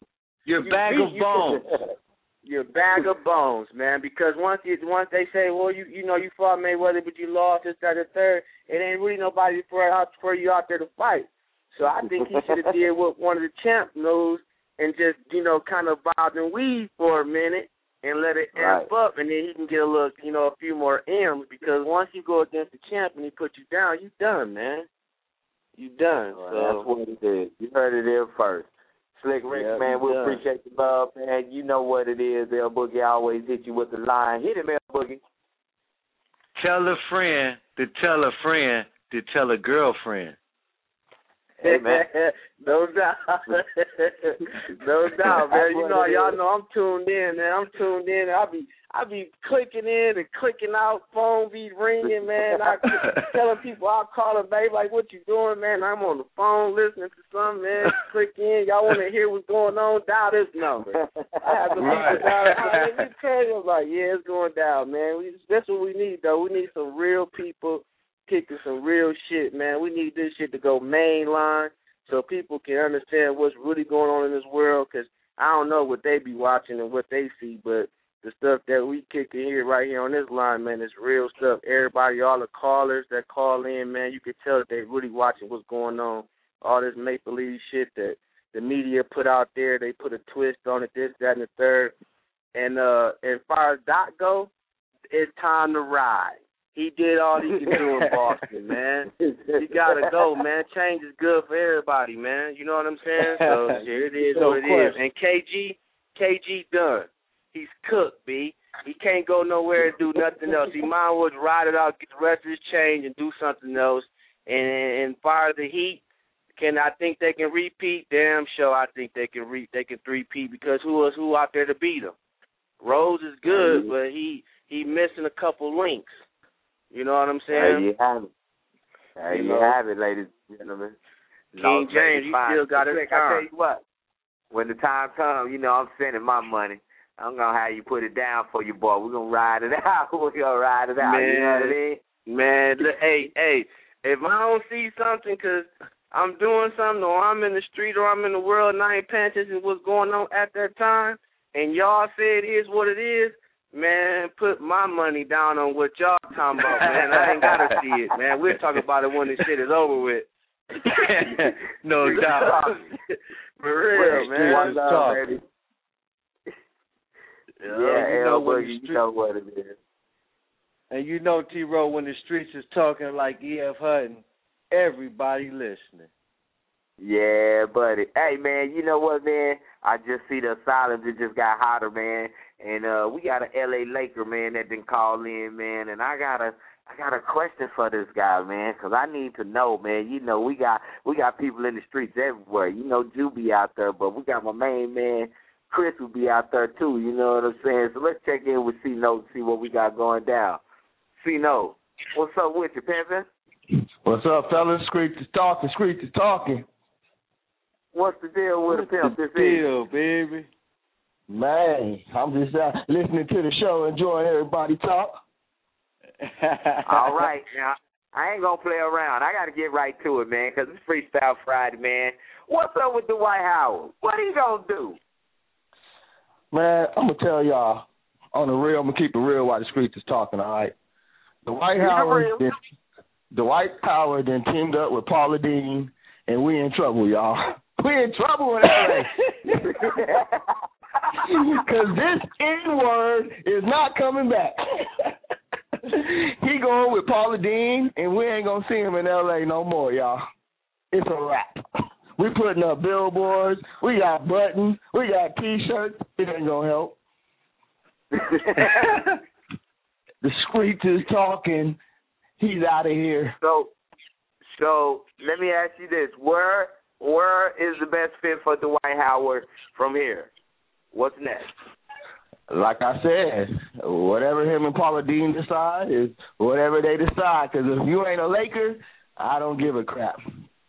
Your you bag beat, of bones. Your bag of bones, man. Because once you, once they say, well, you you know you fought Mayweather, but you lost this, that, and third, it ain't really nobody for out for you out there to fight. So I think he should have did what one of the champ knows and just you know kind of bob and weave for a minute and let it amp Right. up, and then he can get a little you know a few more M's. Because once you go against the champ and he put you down, you done, man. You done. Well, so that's what it is. You heard it here first. Slick Rick, yeah, man, we done. appreciate the love, man. You know what it is. El Boogie always hit you with the line. Hit him, El Boogie. Tell a friend to tell a friend to tell a girlfriend. Hey, man. no doubt. no doubt, man. You know, y'all know I'm tuned in, man. I'm tuned in. I'll be I be clicking in and clicking out. Phone be ringing, man. I telling people I'll call them, babe, like, what you doing, man? I'm on the phone listening to something, man. Click in. Y'all want to hear what's going on? Dial this number. I have the Right. people down. I let me tell you, I'm like, yeah, it's going down, man. We, that's what we need, though. We need some real people kicking some real shit, man. We need this shit to go mainline so people can understand what's really going on in this world, because I don't know what they be watching and what they see, but the stuff that we kick in here right here on this line, man, is real stuff. Everybody, all the callers that call in, man, you can tell that they really watching what's going on. All this make-believe shit that the media put out there, they put a twist on it, this, that, and the third. And uh, as far as Doc go, it's time to ride. He did all he can do in Boston, man. He got to go, man. Change is good for everybody, man. You know what I'm saying? So here it is No what it question. is. And K G, K G done. He's cooked, B. He can't go nowhere and do nothing else. He might as well ride it out, get the rest of his change, and do something else. And and fire the Heat. Can I think they can repeat? Damn sure I think they can re they can repeat, because who is who out there to beat them? Rose is good, but he he missing a couple links. You know what I'm There saying? you have it. There You you, know. have it, ladies and gentlemen. King James, you fine. still got his Slick, I time. tell you what, when the time comes, you know, I'm sending my money. I'm going to have you put it down for you, boy. We're going to ride it out. We're going to ride it out. Man, you know what I mean? Man, look, hey, hey, if I don't see something because I'm doing something or I'm in the street or I'm in the world and I ain't paying attention to what's going on at that time, and y'all say it is what it is, man, put my money down on what y'all talking about, man. I ain't got to see it, man. We'll talk about it when this shit is over with. No doubt. For real, man. One love, talk. baby. Yeah, Yeah, you El know when the Boogie, street- you know what it is. And you know, T-Row, when the streets is talking like E F. Hutton, everybody listening. Yeah, buddy. Hey, man, you know what, man? I just see the silence. It just got hotter, man. And uh, we got an L A Laker, man, that didn't call in, man. And I got a, I got a question for this guy, man, because I need to know, man. You know, we got we got people in the streets everywhere. You know, Jew be out there, but we got my main man, Chris, will be out there, too. You know what I'm saying? So let's check in with C-No to see what we got going down. C-No, what's up with you, pimpin'? What's up, fellas? Screech is talking. Screech is talking. What's the deal with What's the pimp the this deal, evening? baby? Man, I'm just uh, listening to the show, enjoying everybody talk. All right, now, I ain't going to play around. I got to get right to it, man, because it's Freestyle Friday, man. What's up with Dwight Howard? What he going to do? Man, I'm going to tell y'all, on the real, I'm going to keep it real while the Screech is talking, all right? Dwight Keep it Howard, real. then, Dwight Howard then teamed up with Paula Dean, and we in trouble, y'all. We in trouble in L A. Because this N-word is not coming back. He going with Paula Dean, and we ain't going to see him in L A no more, y'all. It's a wrap. We putting up billboards. We got buttons. We got T-shirts. It ain't going to help. The Screech is talking. He's out of here. So, so let me ask you this: Where, where is the best fit for Dwight Howard from here? What's next? Like I said, whatever him and Paula Dean decide is whatever they decide. Because if you ain't a Laker, I don't give a crap.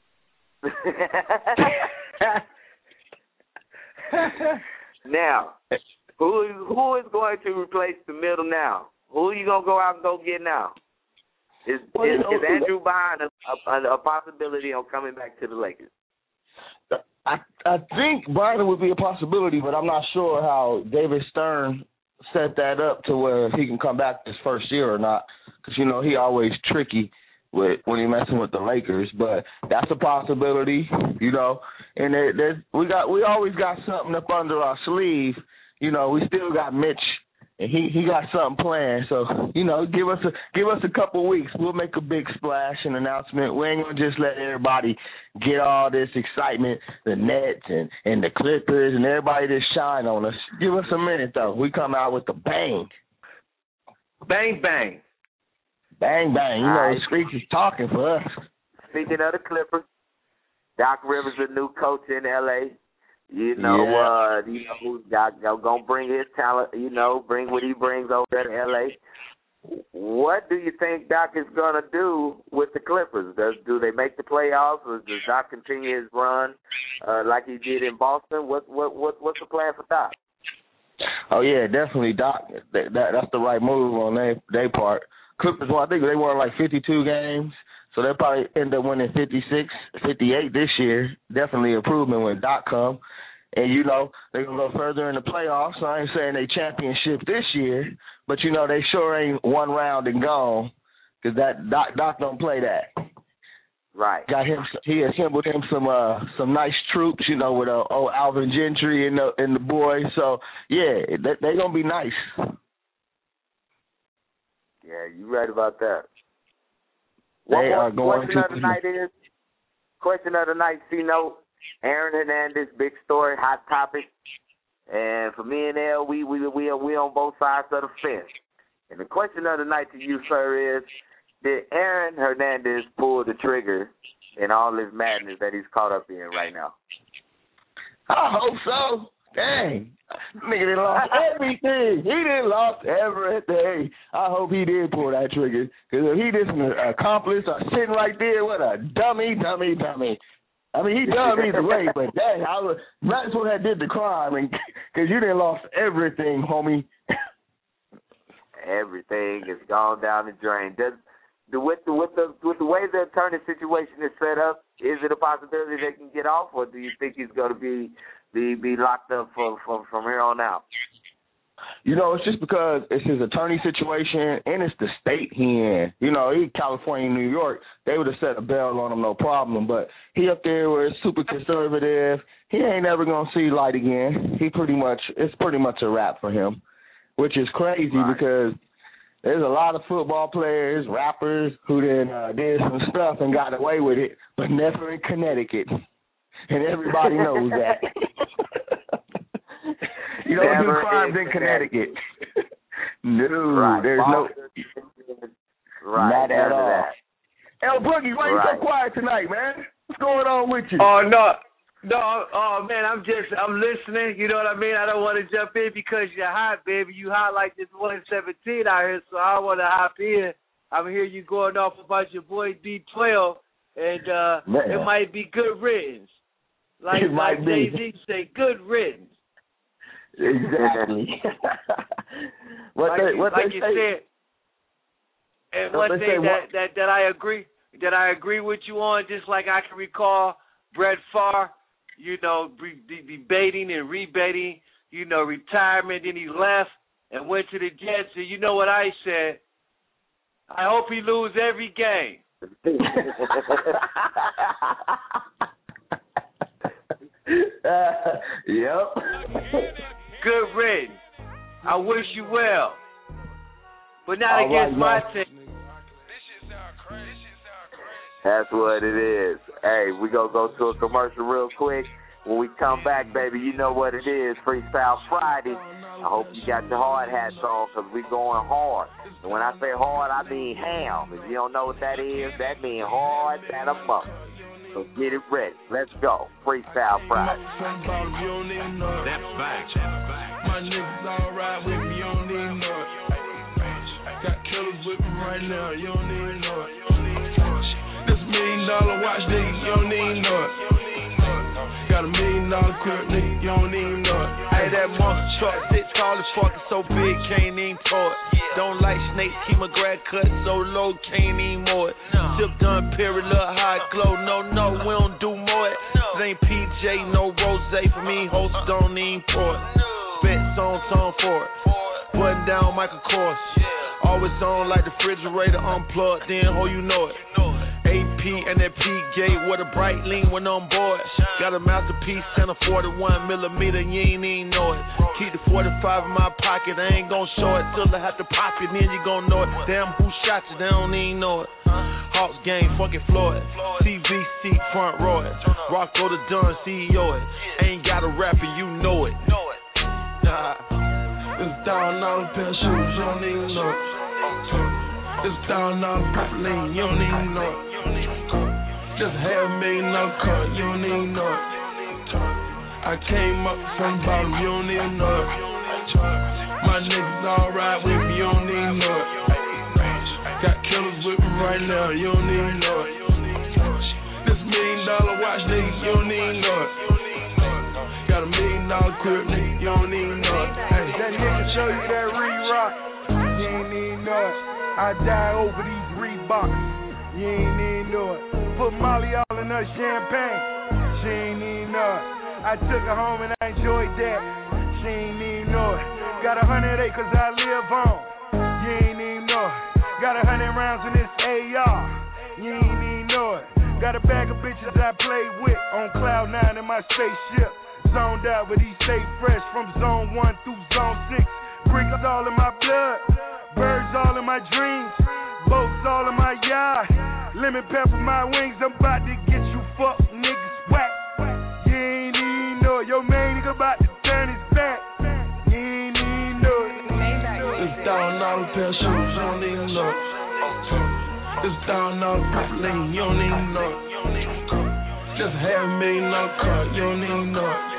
Now, who who is going to replace the middle now? Who are you gonna go out and go get now? Is Well, is, you know, is Andrew Bynum a, a, a possibility on coming back to the Lakers? I I think Brandon would be a possibility, but I'm not sure how David Stern set that up to where he can come back this first year or not. Because, you know, he always tricky with when he messing with the Lakers. But that's a possibility, you know. And there, there's, we got we always got something up under our sleeve. You know, we still got Mitch. And he, he got something planned, so you know, give us a give us a couple weeks. We'll make a big splash and announcement. We ain't gonna just let everybody get all this excitement, the Nets and, and the Clippers and everybody just shine on us. Give us a minute though. We come out with the bang, bang bang, bang bang. You know, right. The streets is talking for us. Speaking of the Clippers, Doc Rivers, a new coach in L A. You know, yeah. uh, you know, got, got, gonna bring his talent. You know, bring what he brings over there to L A. What do you think Doc is gonna do with the Clippers? Does do they make the playoffs, or does Doc continue his run uh, like he did in Boston? What what what what's the plan for Doc? Oh yeah, definitely Doc. That, that that's the right move on their their part. Clippers, well, I think they won like fifty-two games. So they'll probably end up winning fifty-six, fifty-eight this year. Definitely improvement when Doc come. And, you know, they're going to go further in the playoffs. So I ain't saying they championship this year, but, you know, they sure ain't one round and gone because that Doc, Doc don't play that. Right. Got him. He assembled him some uh, some nice troops, you know, with uh, old Alvin Gentry and the, and the boys. So, yeah, they, they're going to be nice. Yeah, you right about that. They One are going question to of the night is question of the night, C-Note, Aaron Hernandez, big story, hot topic. And for me and L, we we we are we on both sides of the fence. And the question of the night to you, sir, is did Aaron Hernandez pull the trigger in all this madness that he's caught up in right now? I hope so. Dang. Nigga done lost everything. He done lost everything. I hope he did pull that trigger. Because if he just an accomplice or sitting right there, what a dummy, dummy, dummy. I mean, he dumb either way, but dang, I was, that's what that did the crime. Because you done lost everything, homie. Everything is gone down the drain. Does the with the with the with the way the attorney situation is set up, is it a possibility they can get off, or do you think he's going to be be be locked up for, for from here on out? You know, it's just because it's his attorney situation and it's the state he in. You know, he California, New York, they would have set a bail on him, no problem. But he up there where it's super conservative. He ain't never gonna see light again. He pretty much it's pretty much a wrap for him, which is crazy right. because there's a lot of football players, rappers who then uh, did some stuff and got away with it, but never in Connecticut, and everybody knows that. You don't never do crimes in Connecticut. No, right. there's no. Right. Not at all. That. El Boogie, why right. you so quiet tonight, man? What's going on with you? Oh no, no, oh man, I'm just I'm listening. You know what I mean? I don't want to jump in because you're hot, baby. You hot like this one seventeen out here, so I want to hop in. I'm hear you going off about your boy D twelve, and uh, it might be good riddance. Like, it might like be. Jay-Z say, good riddance. Exactly. what like they, you, what like they you say, said, and what one they thing say, that, that, that I agree that I agree with you on, just like I can recall Brett Favre, you know, be, be, debating and rebating, you know, retirement, then he left and went to the Jets, and you know what I said? I hope he lose every game. uh, yep. Good riddance. I wish you well. But not All against right, my team. That's what it is. Hey, we going to go to a commercial real quick. When we come back, baby, you know what it is. Freestyle Friday. I hope you got your hard hats on because we going hard. And when I say hard, I mean ham. If you don't know what that is, that means hard than a mother. So get it ready. Let's go. Freestyle Friday. That's fact. My niggas all ride with me, you don't even know it. Got killers with me right now, you don't even know it. This million dollar watch, nigga, you don't even know it. Got a million million dollar crib, nigga, you don't even know it. Hey, that monster truck, sit tall as fuck, it's so big, can't even tow it. Don't like snakes, keep my grad cut so low, can't even mow it. Tip done, period, little high glow, no, no, we don't do more it. It ain't P J, no rose for me, host don't even pour it. Spit song, song for it. Button down Michael Kors. Always on like the refrigerator unplugged, then ho you know it. A P and that P gate with a bright lean when on board. Got a masterpiece and a forty-one millimeter, you ain't even know it. Keep the forty-five in my pocket, I ain't gon' show it till I have to pop it, then you gon' know it. Damn, who shot you, they don't even know it. Hawks game, fucking Floyd. C V C front row it. Rocco the Dunn, C E O it. Ain't got a rapper, you know it. Nah. It's down on a pair of shoes, you don't even know it. It's down on a purple lane, you don't even know it. Just half a million dollar car, you don't even know it. I came up from the bottom, you don't even know it. My niggas all ride with me, you don't even know it. Got killers with me right now, you don't even know it. This million dollar watch, nigga, you don't even know it. Got a million dollar crib, nigga, you don't even know it. Hey, that nigga show you that re-rock, you ain't even know it. I die over these Reeboks, you ain't even know it. Put Molly all in her champagne, she ain't even know it. I took her home and I enjoyed that, she ain't even know it. Got a hundred acres I live on, you ain't even know it. Got a hundred rounds in this A R, you ain't even know it. Got a bag of bitches I play with on cloud nine in my spaceship. Zoned out, but he stay fresh from zone one through zone six. Bricks all in my blood, birds all in my dreams, boats all in my yard. Lemon pepper my wings, I'm about to get you fuck niggas whack. You ain't even know it. Your main nigga about to turn his back. You ain't even know it. It's down on a pair of shoes, you don't even know it. It's down on a purple lane, you don't even know it. Just half a million dollar car, you don't even know it.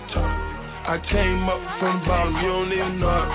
I came up from the bottom, you don't even know it.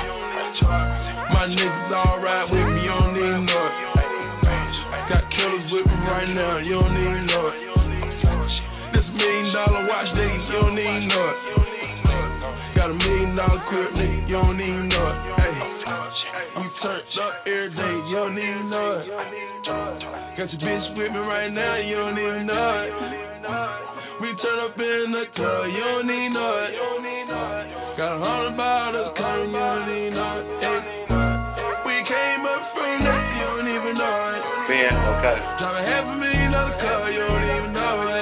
My niggas all ride with me, you don't even know it. Got killers with me right now, you don't even know it. This million dollar watch, nigga, you don't even know it. Got a million dollar crib, nigga, you don't even know it. Hey, you turned up every day, you don't even know it. Got your bitch with me right now, you don't even know it. We turn up in the club, you don't even know it. Got a hundred bottles coming, you don't even know it. Hey. We came up from that, you don't even know it. Yeah, okay. Drive a half a million dollar car, you don't even know it.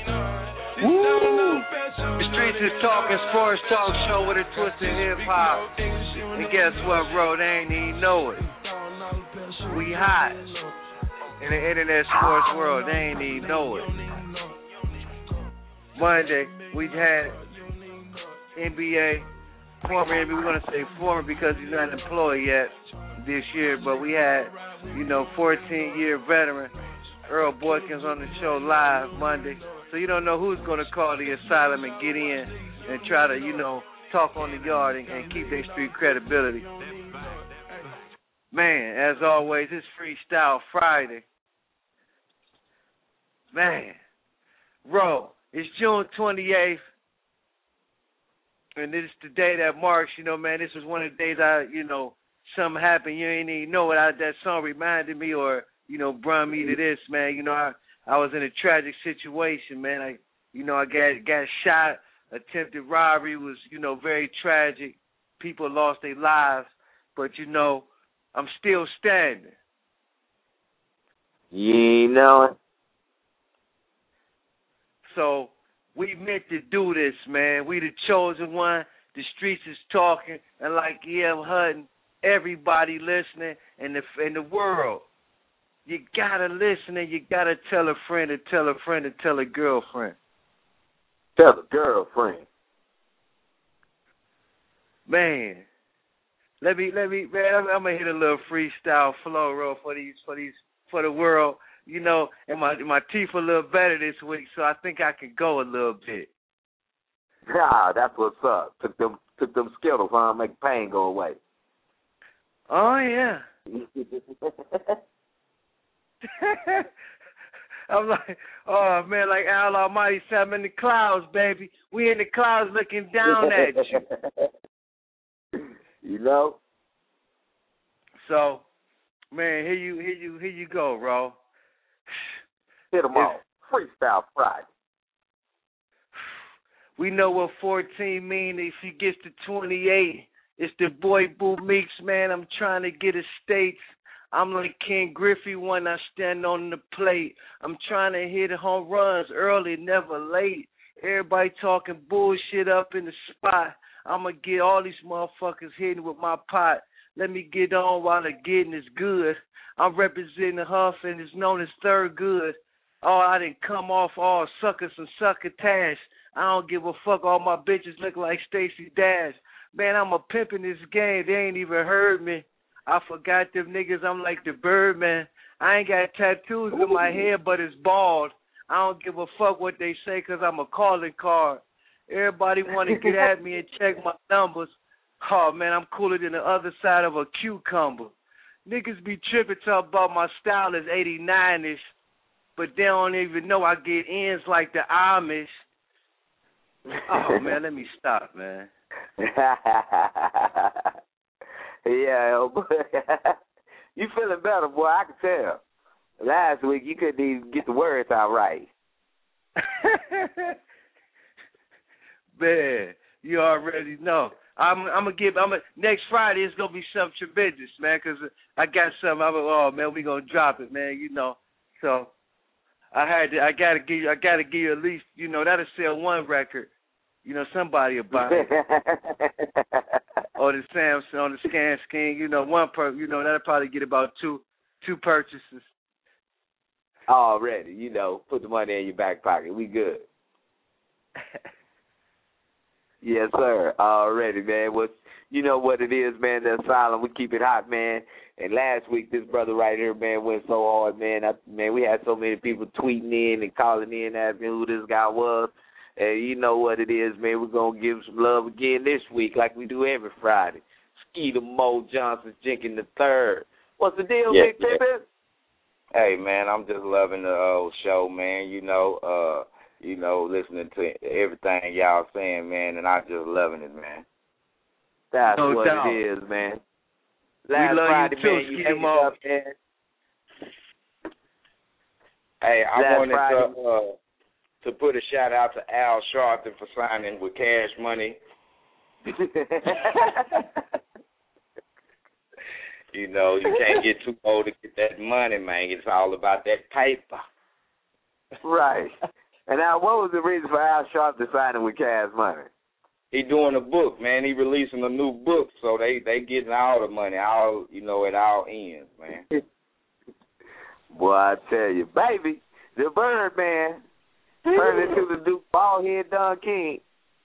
Woo! The Streets is Talking Sports Talk Show with a twist of hip hop. And guess what, bro? They ain't even know it. We hot in the internet sports world. They ain't even know it. Monday, we had N B A, former N B A, we're going to say former because he's not employed yet this year, but we had, you know, fourteen-year veteran Earl Boykins on the show live Monday. So you don't know who's going to call the asylum and get in and try to, you know, talk on the yard and, and keep their street credibility. Man, as always, it's Freestyle Friday. Man, bro. It's June twenty-eighth, and this is the day that marks, you know, man, this was one of the days I, you know, something happened, you ain't even know it. I, that song reminded me or, you know, brought me to this, man. You know, I, I was in a tragic situation, man. I, you know, I got, got shot, attempted robbery was, you know, very tragic. People lost their lives, but, you know, I'm still standing. You know it. So we meant to do this, man. We the chosen one. The streets is talking, and like E M Hutton, everybody listening in the in the world. You gotta listen, and you gotta tell a friend, to tell a friend, to tell a girlfriend. Tell a girlfriend. Man, let me let me man. I'm, I'm gonna hit a little freestyle flow roll for these for these for the world. You know, and my my teeth a little better this week, so I think I can go a little bit. Yeah, that's what's up. Took them took them Skittles, huh? Make pain go away. Oh yeah. I'm like, oh man, like Al Almighty said, I'm in the clouds, baby. We in the clouds looking down at you. You know. So, man, here you, here you, here you go, bro. Hit them all. Freestyle Friday. We know what fourteen mean if he gets to twenty-eight. It's the boy Boo Meeks, man. I'm trying to get a states. I'm like Ken Griffey when I stand on the plate. I'm trying to hit home runs early, never late. Everybody talking bullshit up in the spot. I'm going to get all these motherfuckers hitting with my pot. Let me get on while the getting is good. I'm representing Huff and it's known as Third Good. Oh, I didn't come off all suckers and succotash. I don't give a fuck. All my bitches look like Stacey Dash. Man, I'm a pimp in this game. They ain't even heard me. I forgot them niggas. I'm like the Birdman. I ain't got tattoos in my head, but it's bald. I don't give a fuck what they say because I'm a calling card. Everybody want to get at me and check my numbers. Oh, man, I'm cooler than the other side of a cucumber. Niggas be tripping talking about my style is eighty-nine-ish, but they don't even know I get ends like the Amish. Oh, man, let me stop, man. Yeah, you feeling better, boy, I can tell. Last week you couldn't even get the words out right. Man, you already know. I'm, I'm gonna give. I'm gonna, next Friday. It's gonna be something tremendous, man. Cause I got something. I'm oh man, we gonna drop it, man. You know. So I had to. I gotta give you. I gotta give you at least. You know, that'll sell one record. You know, somebody will buy it. Or the Samsung on the Scan Scheme. You know, one per. You know, that'll probably get about two, two purchases. Already, you know, put the money in your back pocket. We good. Yes, sir. Already, man. What you know what it is, man. That's silent. We keep it hot, man. And last week, this brother right here, man, went so hard, man. I, man, we had so many people tweeting in and calling in, asking who this guy was. And you know what it is, man. We're gonna give some love again this week, like we do every Friday. Skeeter Mo Johnson Jenkins the third. What's the deal, yeah, Big yeah. Pippin? Hey, man, I'm just loving the uh, show, man. You know, uh, you know, listening to everything y'all saying, man, and I just loving it, man. That's no what doubt. it is, man. we Last love Friday, you too, man, you Skeeter hit Mo. us up, man. Hey, I Last wanted Friday. to uh, to put a shout out to Al Sharpton for signing with Cash Money. You know, you can't get too old to get that money, man. It's all about that paper. Right. And now, what was the reason for Al Sharpton signing with Cash Money? He doing a book, man. He releasing a new book, so they they getting all the money, all you know, at all ends, man. Boy, I tell you, baby, the Birdman turned into the Duke ballhead Don King.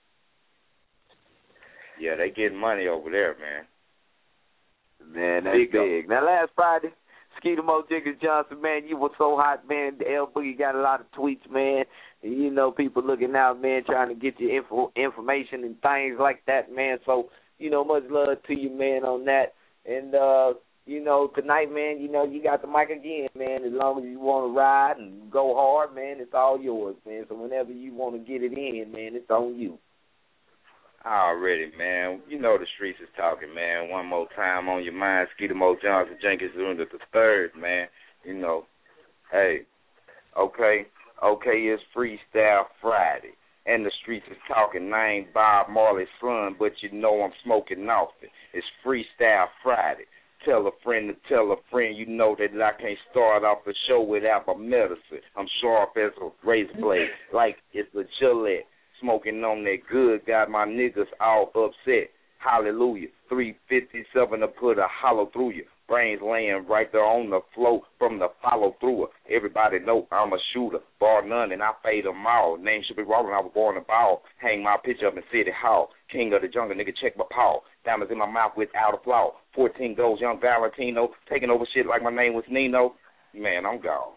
Yeah, they getting money over there, man. Man, that's Big big. up. Now, last Friday, Skeeter Mo Jenkins Johnson, man, you were so hot, man. The L Boogie got a lot of tweets, man. And, you know, people looking out, man, trying to get you info, information and things like that, man. So, you know, much love to you, man, on that. And, uh, you know, tonight, man, you know, you got the mic again, man. As long as you want to ride and go hard, man, it's all yours, man. So whenever you want to get it in, man, it's on you. Already, man. You know the streets is talking, man. One more time on your mind. Skeeter Mo Johnson Jenkins doing the third, man. You know, hey, okay, okay, it's Freestyle Friday. And the streets is talking. I ain't Bob Marley's son, but you know I'm smoking off it. It's Freestyle Friday. Tell a friend to tell a friend, you know that I can't start off the show without my medicine. I'm sharp as a razor blade, like it's a Gillette. Smoking on that good, got my niggas all upset. Hallelujah. three fifty-seven to put a hollow through you. Brains laying right there on the floor from the follow through. Everybody know I'm a shooter, bar none, and I fade them all. Name should be rolling, I was born a ball. Hang my picture up in City Hall. King of the jungle, nigga, check my paw. Diamonds in my mouth without a flaw. fourteen goals, young Valentino. Taking over shit like my name was Nino. Man, I'm gone.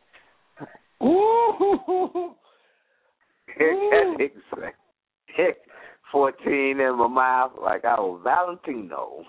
Ooh. fourteen in my mouth like I was Valentino.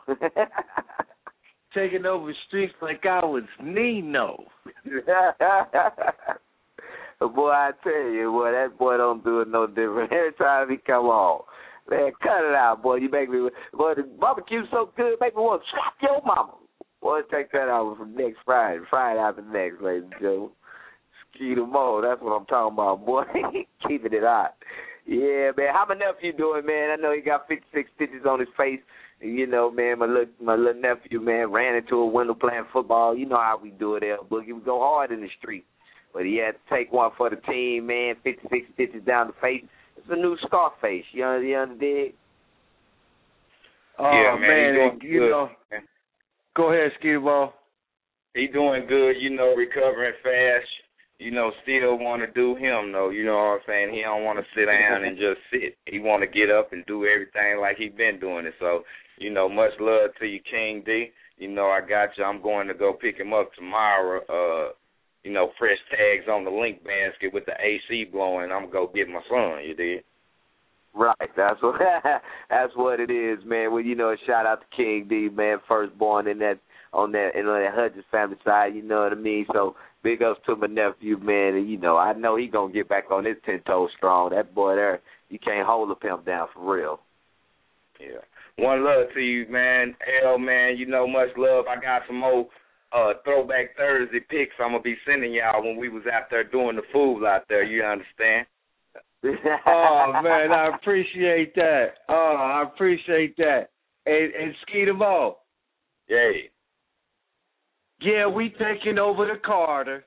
Taking over streets like I was Nino. Boy, I tell you, boy, that boy don't do it no different. Every time he come on, man, cut it out, boy. You make me, boy, the barbecue's so good, make me want to slap your mama. Boy, take that out for next Friday. Friday after next, ladies and gentlemen. Skeeter Mo, that's what I'm talking about, boy. Keeping it hot. Yeah, man. How my nephew doing, man? I know he got fifty-six stitches on his face. You know, man, my little my little nephew, man, ran into a window playing football. You know how we do it, El Boogie. We go hard in the street. But he had to take one for the team, man. fifty-six stitches down the face. It's a new Scarface. You under, you under dig? Oh, yeah, man, man he you good, know. Man. Go ahead, Skeeter Ball. He doing good, you know, recovering fast. You know, still want to do him, though. You know what I'm saying? He don't want to sit down and just sit. He want to get up and do everything like he been doing it. So, you know, much love to you, King D. You know, I got you. I'm going to go pick him up tomorrow. Uh, you know, fresh tags on the link basket with the A C blowing. I'm going to go get my son, you did? Right, that's what that's what it is, man. Well, you know, shout out to King D, man, firstborn in that on that in on that Hudgens family side, you know what I mean? So big ups to my nephew, man, and you know, I know he gonna get back on his ten toes strong. That boy there, you can't hold a pimp down for real. Yeah. One love to you, man. L, man, you know, much love. I got some more uh, Throwback Thursday pics I'm going to be sending y'all when we was out there doing the fools out there, you understand? Oh, man, I appreciate that. Oh, I appreciate that. And, and Skeeter Mo. Yeah. Yeah, we taking over the Carter.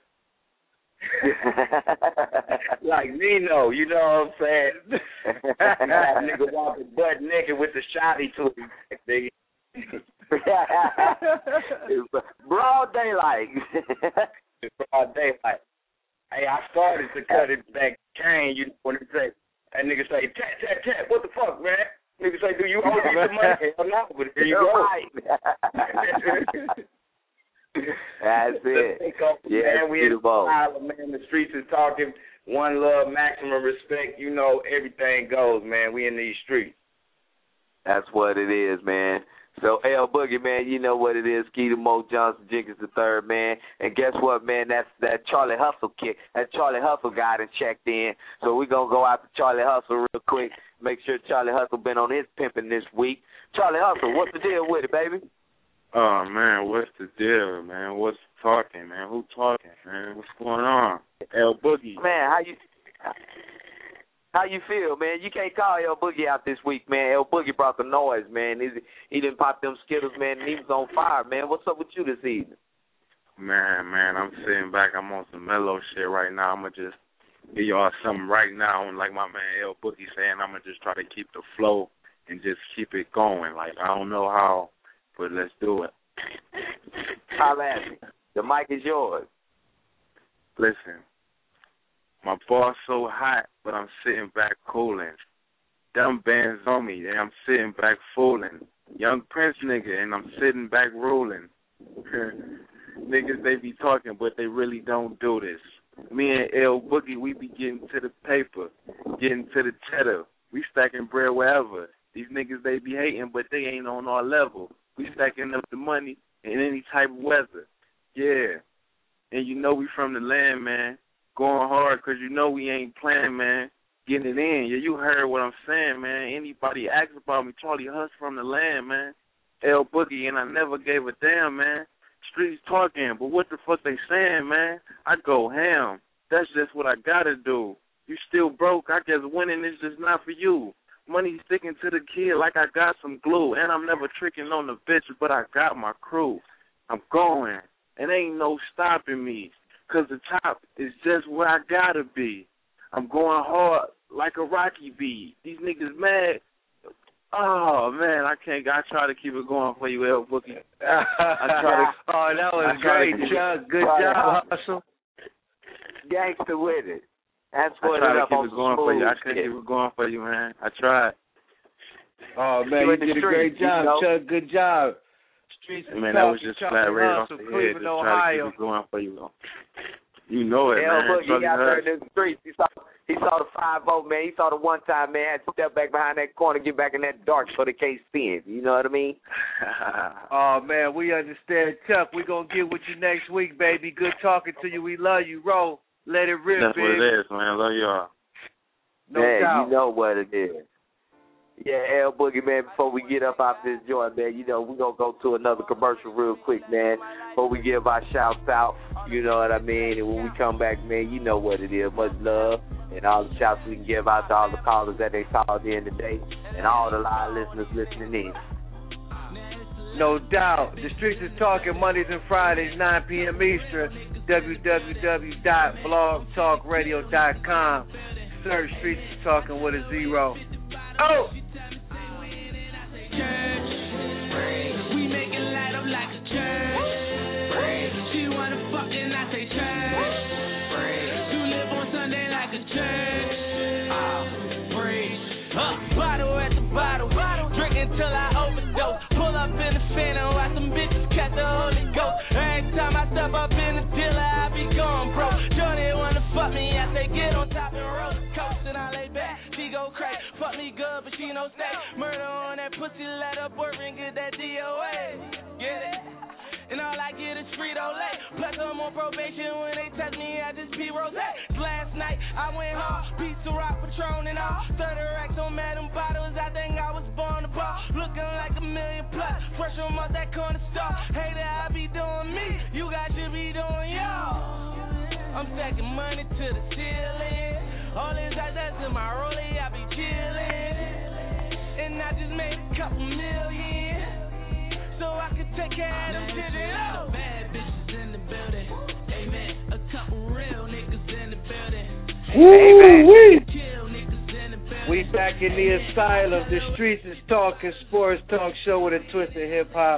Like Nino, you know what I'm saying? That nigga walking butt naked with the shotty to him, nigga. Broad daylight. Broad daylight. Hey, I started to cut it back. Kane, you know when they say, that nigga say, tat, tat, tat, what the fuck, man? Nigga say, do you owe me some money? Hell no, but here you go. That's it. Yeah, man, we in the ball. Man, the streets is talking. One love, maximum respect. You know, everything goes, man. We in these streets. That's what it is, man. So, L Boogie, man, you know what it is. Skeeter Mo Johnson Jenkins the third, man. And guess what, man? That's that Charlie Hustle kid. That Charlie Hustle guy that checked in. So we're going to go out to Charlie Hustle real quick. Make sure Charlie Hustle been on his pimping this week. Charlie Hustle, what's the deal with it, baby? Oh, man, what's the deal, man? What's talking, man? Who talking, man? What's going on? L Boogie. Man, how you how you feel, man? You can't call L Boogie out this week, man. L Boogie brought the noise, man. He, he didn't pop them Skittles, man, and he was on fire, man. What's up with you this evening? Man, man, I'm sitting back. I'm on some mellow shit right now. I'm going to just give y'all something right now. And like my man L Boogie saying, I'm going to just try to keep the flow and just keep it going. Like, I don't know how, but let's do it. Holla at me. The mic is yours. Listen, my boss so hot, but I'm sitting back cooling. Dumb bands on me, and I'm sitting back fooling. Young Prince nigga, and I'm sitting back rolling. Niggas, they be talking, but they really don't do this. Me and L Boogie, we be getting to the paper, getting to the cheddar. We stacking bread wherever. These niggas, they be hating, but they ain't on our level. We stacking up the money in any type of weather. Yeah. And you know we from the land, man. Going hard because you know we ain't playing, man. Getting it in. Yeah, you heard what I'm saying, man. Anybody asks about me, Charlie Huss from the land, man. L Boogie, and I never gave a damn, man. Streets talking, but what the fuck they saying, man? I go ham. That's just what I gotta do. You still broke, I guess winning is just not for you. Money sticking to the kid like I got some glue. And I'm never tricking on the bitch, but I got my crew. I'm going, and ain't no stopping me. Cause the top is just where I gotta be. I'm going hard like a Rocky beat. These niggas mad. Oh man, I can't. I try to keep it going for you, L Boogie. I try to. Oh, that was great, Chuck. Good job, Hustle. Gangster with it. That's what I try it to up keep on it going for you. I can't shit. keep it going for you, man. I tried. Oh man, you, you did a great job, you know? Chuck. Good job. Streets man, that was just flat right off the head. Just try to keep it going for you. You know it, L man. Boogie, he got there in the streets. He saw, he saw the five oh, man. He saw the one time, man. Had to step back behind that corner, get back in that dark so they can't spin. You know what I mean? Oh, man, we understand. Chuck, we going to get with you next week, baby. Good talking to you. We love you. Roll. Let it rip, That's baby. what it is, man. Love y'all. No man, doubt. you know what it is. Yeah, L Boogie, man, before we get up out this joint, man, you know, we're going to go to another commercial real quick, man, before we give our shouts out, you know what I mean? And when we come back, man, you know what it is. Much love and all the shouts we can give out to all the callers that they called in today and all the live listeners listening in. No doubt. The Streets is Talking Mondays and Fridays, nine p.m. Eastern, w w w dot blog talk radio dot com. Search Streets is Talking with a zero. Oh! We make it light up like a church. She wanna fuck and I say church. You live on Sunday like a church. Ah, praise. Uh, bottle at the bottle, drink until I overdose. Pull up in the Phantom, watch some bitches catch the Holy Ghost. Every time I step up in the dealer, I be gone, bro. Johnny wanna fuck me, I say get on top and roller coaster, and I lay back. She go crazy, fuck me good, but she no stay. Murder on that pussy, let her boyfriend get that D O A. Get it? And all I get is Frito-Lay. Plus I'm on probation, when they touch me, I just pee rose. Last night, I went hard, piece of rock, Patron and all. thirty racks on Madam Bottles, I think I was born to ball. Looking like a million plus, fresh from up that corner store. Hey, that I be doing me, you guys should be doing y'all. I'm stacking money to the ceiling. All this I that's in my rollie, I be chillin'. And I just made a couple million, so I could take care of them children. Oh. Bad bitches in the building. Amen. A couple real niggas in the building. Woo-wee. We back in the asylum. The Streets is Talking Sports Talk Show with a twist of hip hop.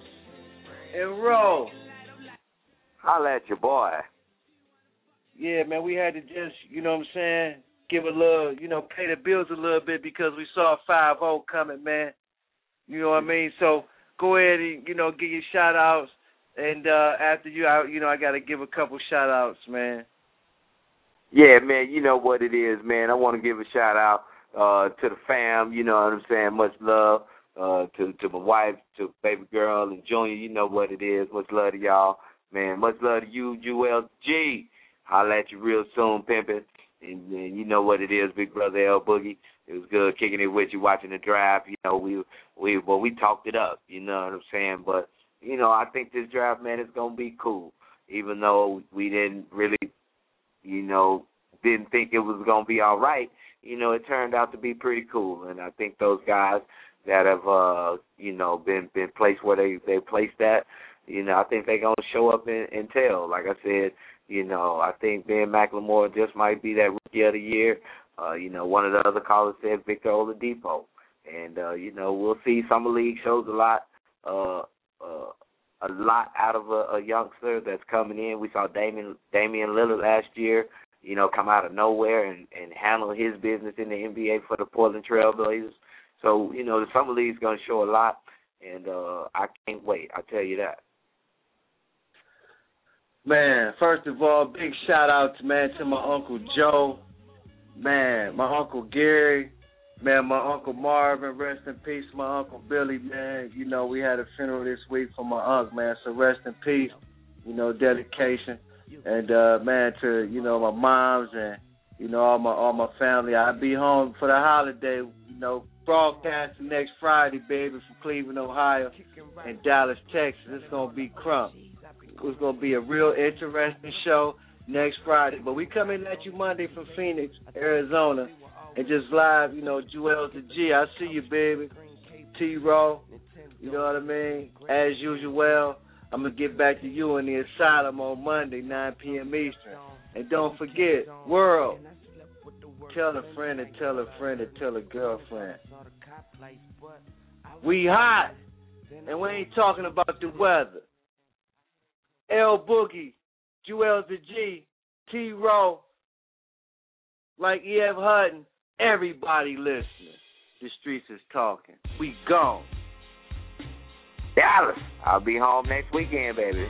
And roll. Holla at your boy. Yeah, man, we had to just, you know what I'm saying, give a little, you know, pay the bills a little bit because we saw five oh coming, man. You know what I mean? So go ahead and, you know, give your shout-outs. And uh, after you, I, you know, I got to give a couple shout-outs, man. Yeah, man, you know what it is, man. I want to give a shout-out uh, to the fam, you know what I'm saying? Much love uh, to, to my wife, to baby girl, and Junior, you know what it is. Much love to y'all. Man, much love to you, Jewel G. Holla at you real soon, pimpin'. And, and you know what it is, big brother L Boogie. It was good kicking it with you, watching the draft. You know, we we well we talked it up. You know what I'm saying? But you know, I think this draft, man, is gonna be cool. Even though we didn't really, you know, didn't think it was gonna be all right. You know, it turned out to be pretty cool. And I think those guys that have, uh, you know, been been placed where they they placed at, you know, I think they're gonna show up and, and tell. Like I said. You know, I think Ben McLemore just might be that rookie of the year. Uh, you know, one of the other callers said Victor Oladipo. And, uh, you know, we'll see. Summer League shows a lot uh, uh, a lot out of a, a youngster that's coming in. We saw Damian, Damian Lillard last year, you know, come out of nowhere and, and handle his business in the N B A for the Portland Trail Blazers. So, you know, the Summer League is going to show a lot, and uh, I can't wait. I tell you that. Man, first of all, big shout out to man to my Uncle Joe, man, my Uncle Gary, man, my Uncle Marvin, rest in peace, my Uncle Billy, man. You know, we had a funeral this week for my uncle, man, so rest in peace, you know, dedication. And uh man, to, you know, my moms and, you know, all my all my family. I'll be home for the holiday, you know, broadcasting next Friday, baby, from Cleveland, Ohio, and Dallas, Texas. It's gonna be crump. It's going to be a real interesting show next Friday. But we coming at you Monday from Phoenix, Arizona, and just live, you know, Jewel the G. I see you, baby. T-Row, you know what I mean? As usual, I'm going to get back to you in the asylum on Monday, nine p.m. Eastern. And don't forget, world, tell a friend and tell a friend and tell a girlfriend. We hot, and we ain't talking about the weather. L Boogie, Jewel the G, T-Row, like E F Hutton, everybody listening. The Streets is Talking. We gone. Dallas, I'll be home next weekend, baby.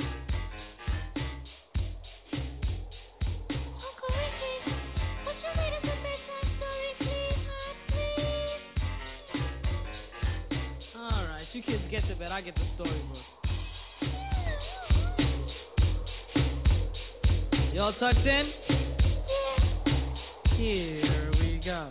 All right, you kids get to bed. I get the storybook. Y'all tucked in? Here we go.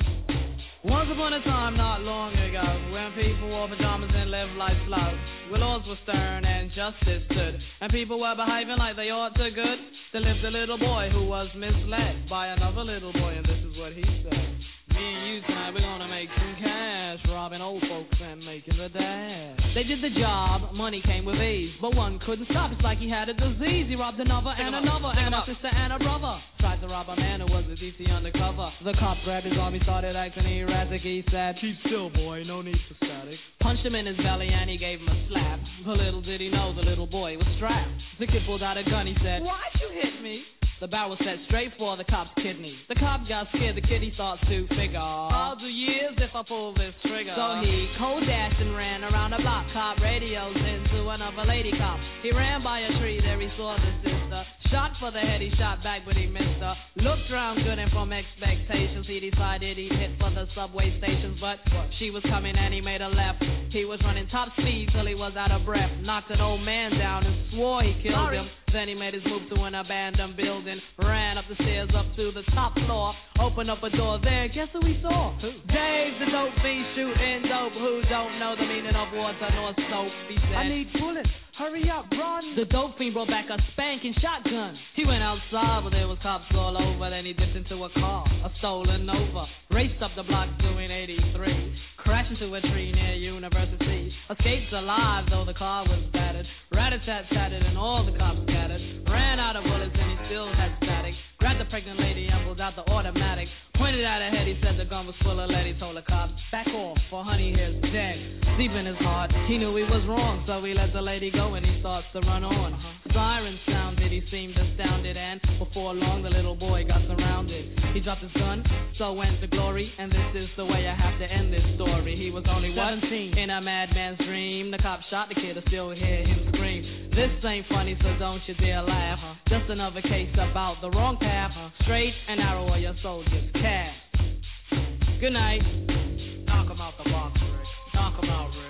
Once upon a time, not long ago, when people wore pajamas and lived life slow, where laws were stern and justice stood, and people were behaving like they ought to good, there lived a little boy who was misled by another little boy, and this is what he said. Me and you tonight, we're gonna make some cash, robbing old folks and making the dash. They did the job, money came with ease, but one couldn't stop, it's like he had a disease. He robbed another and another, and a sister and a brother. Tried to rob a man who was a D C undercover. The cop grabbed his arm, he started acting erratic. He said, keep still, boy, no need for static. Punched him in his belly and he gave him a slap. But little did he know the little boy was strapped. The kid pulled out a gun, he said, why'd you hit me? The barrel set straight for the cop's kidney. The cop got scared, the kid he thought to figure, I'll do years if I pull this trigger. So he cold dashed and ran around the block. Cop radios into another lady cop. He ran by a tree, there he saw the sister. Shot for the head, he shot back, but he missed her. Looked round good and from expectations, he decided he'd hit for the subway stations. But she was coming and he made a left. He was running top speed till he was out of breath. Knocked an old man down and swore he killed Sorry. him. Then he made his move to an abandoned building. Ran up the stairs up to the top floor. Opened up a door there, guess who he saw? Who? Dave the dope fiend shooting dope. Who don't know the meaning of water nor soap? He said, I need bullets. Hurry up, run. The dope fiend brought back a spanking shotgun. He went outside, but there was cops all over. Then he dipped into a car, a stolen Nova. Raced up the block doing eighty-three. Crashed into a tree near University. Escaped alive, though the car was battered. Rat-a-tat-tatted and all the cops scattered. Ran out of bullets and he still had static. Grabbed the pregnant lady and pulled out the automatic. Pointed at her head, he said the gun was full of lead. He told the cops, back off, for honey here's dead. Deep in his heart, he knew he was wrong, so he let the lady go and he starts to run on. Uh-huh. Sirens sounded, he seemed astounded, and before long the little boy got surrounded. He dropped his gun, so went to glory, and this is the way I have to end this story. He was only seventeen, in a madman's dream. The cop shot the kid, I still hear him scream. This ain't funny, so don't you dare laugh. Uh-huh. Just another case about the wrong path. Uh-huh. Straight and narrow are your soldiers' cast. Good night. Knock him out the box, Rick. Knock him out, Rick.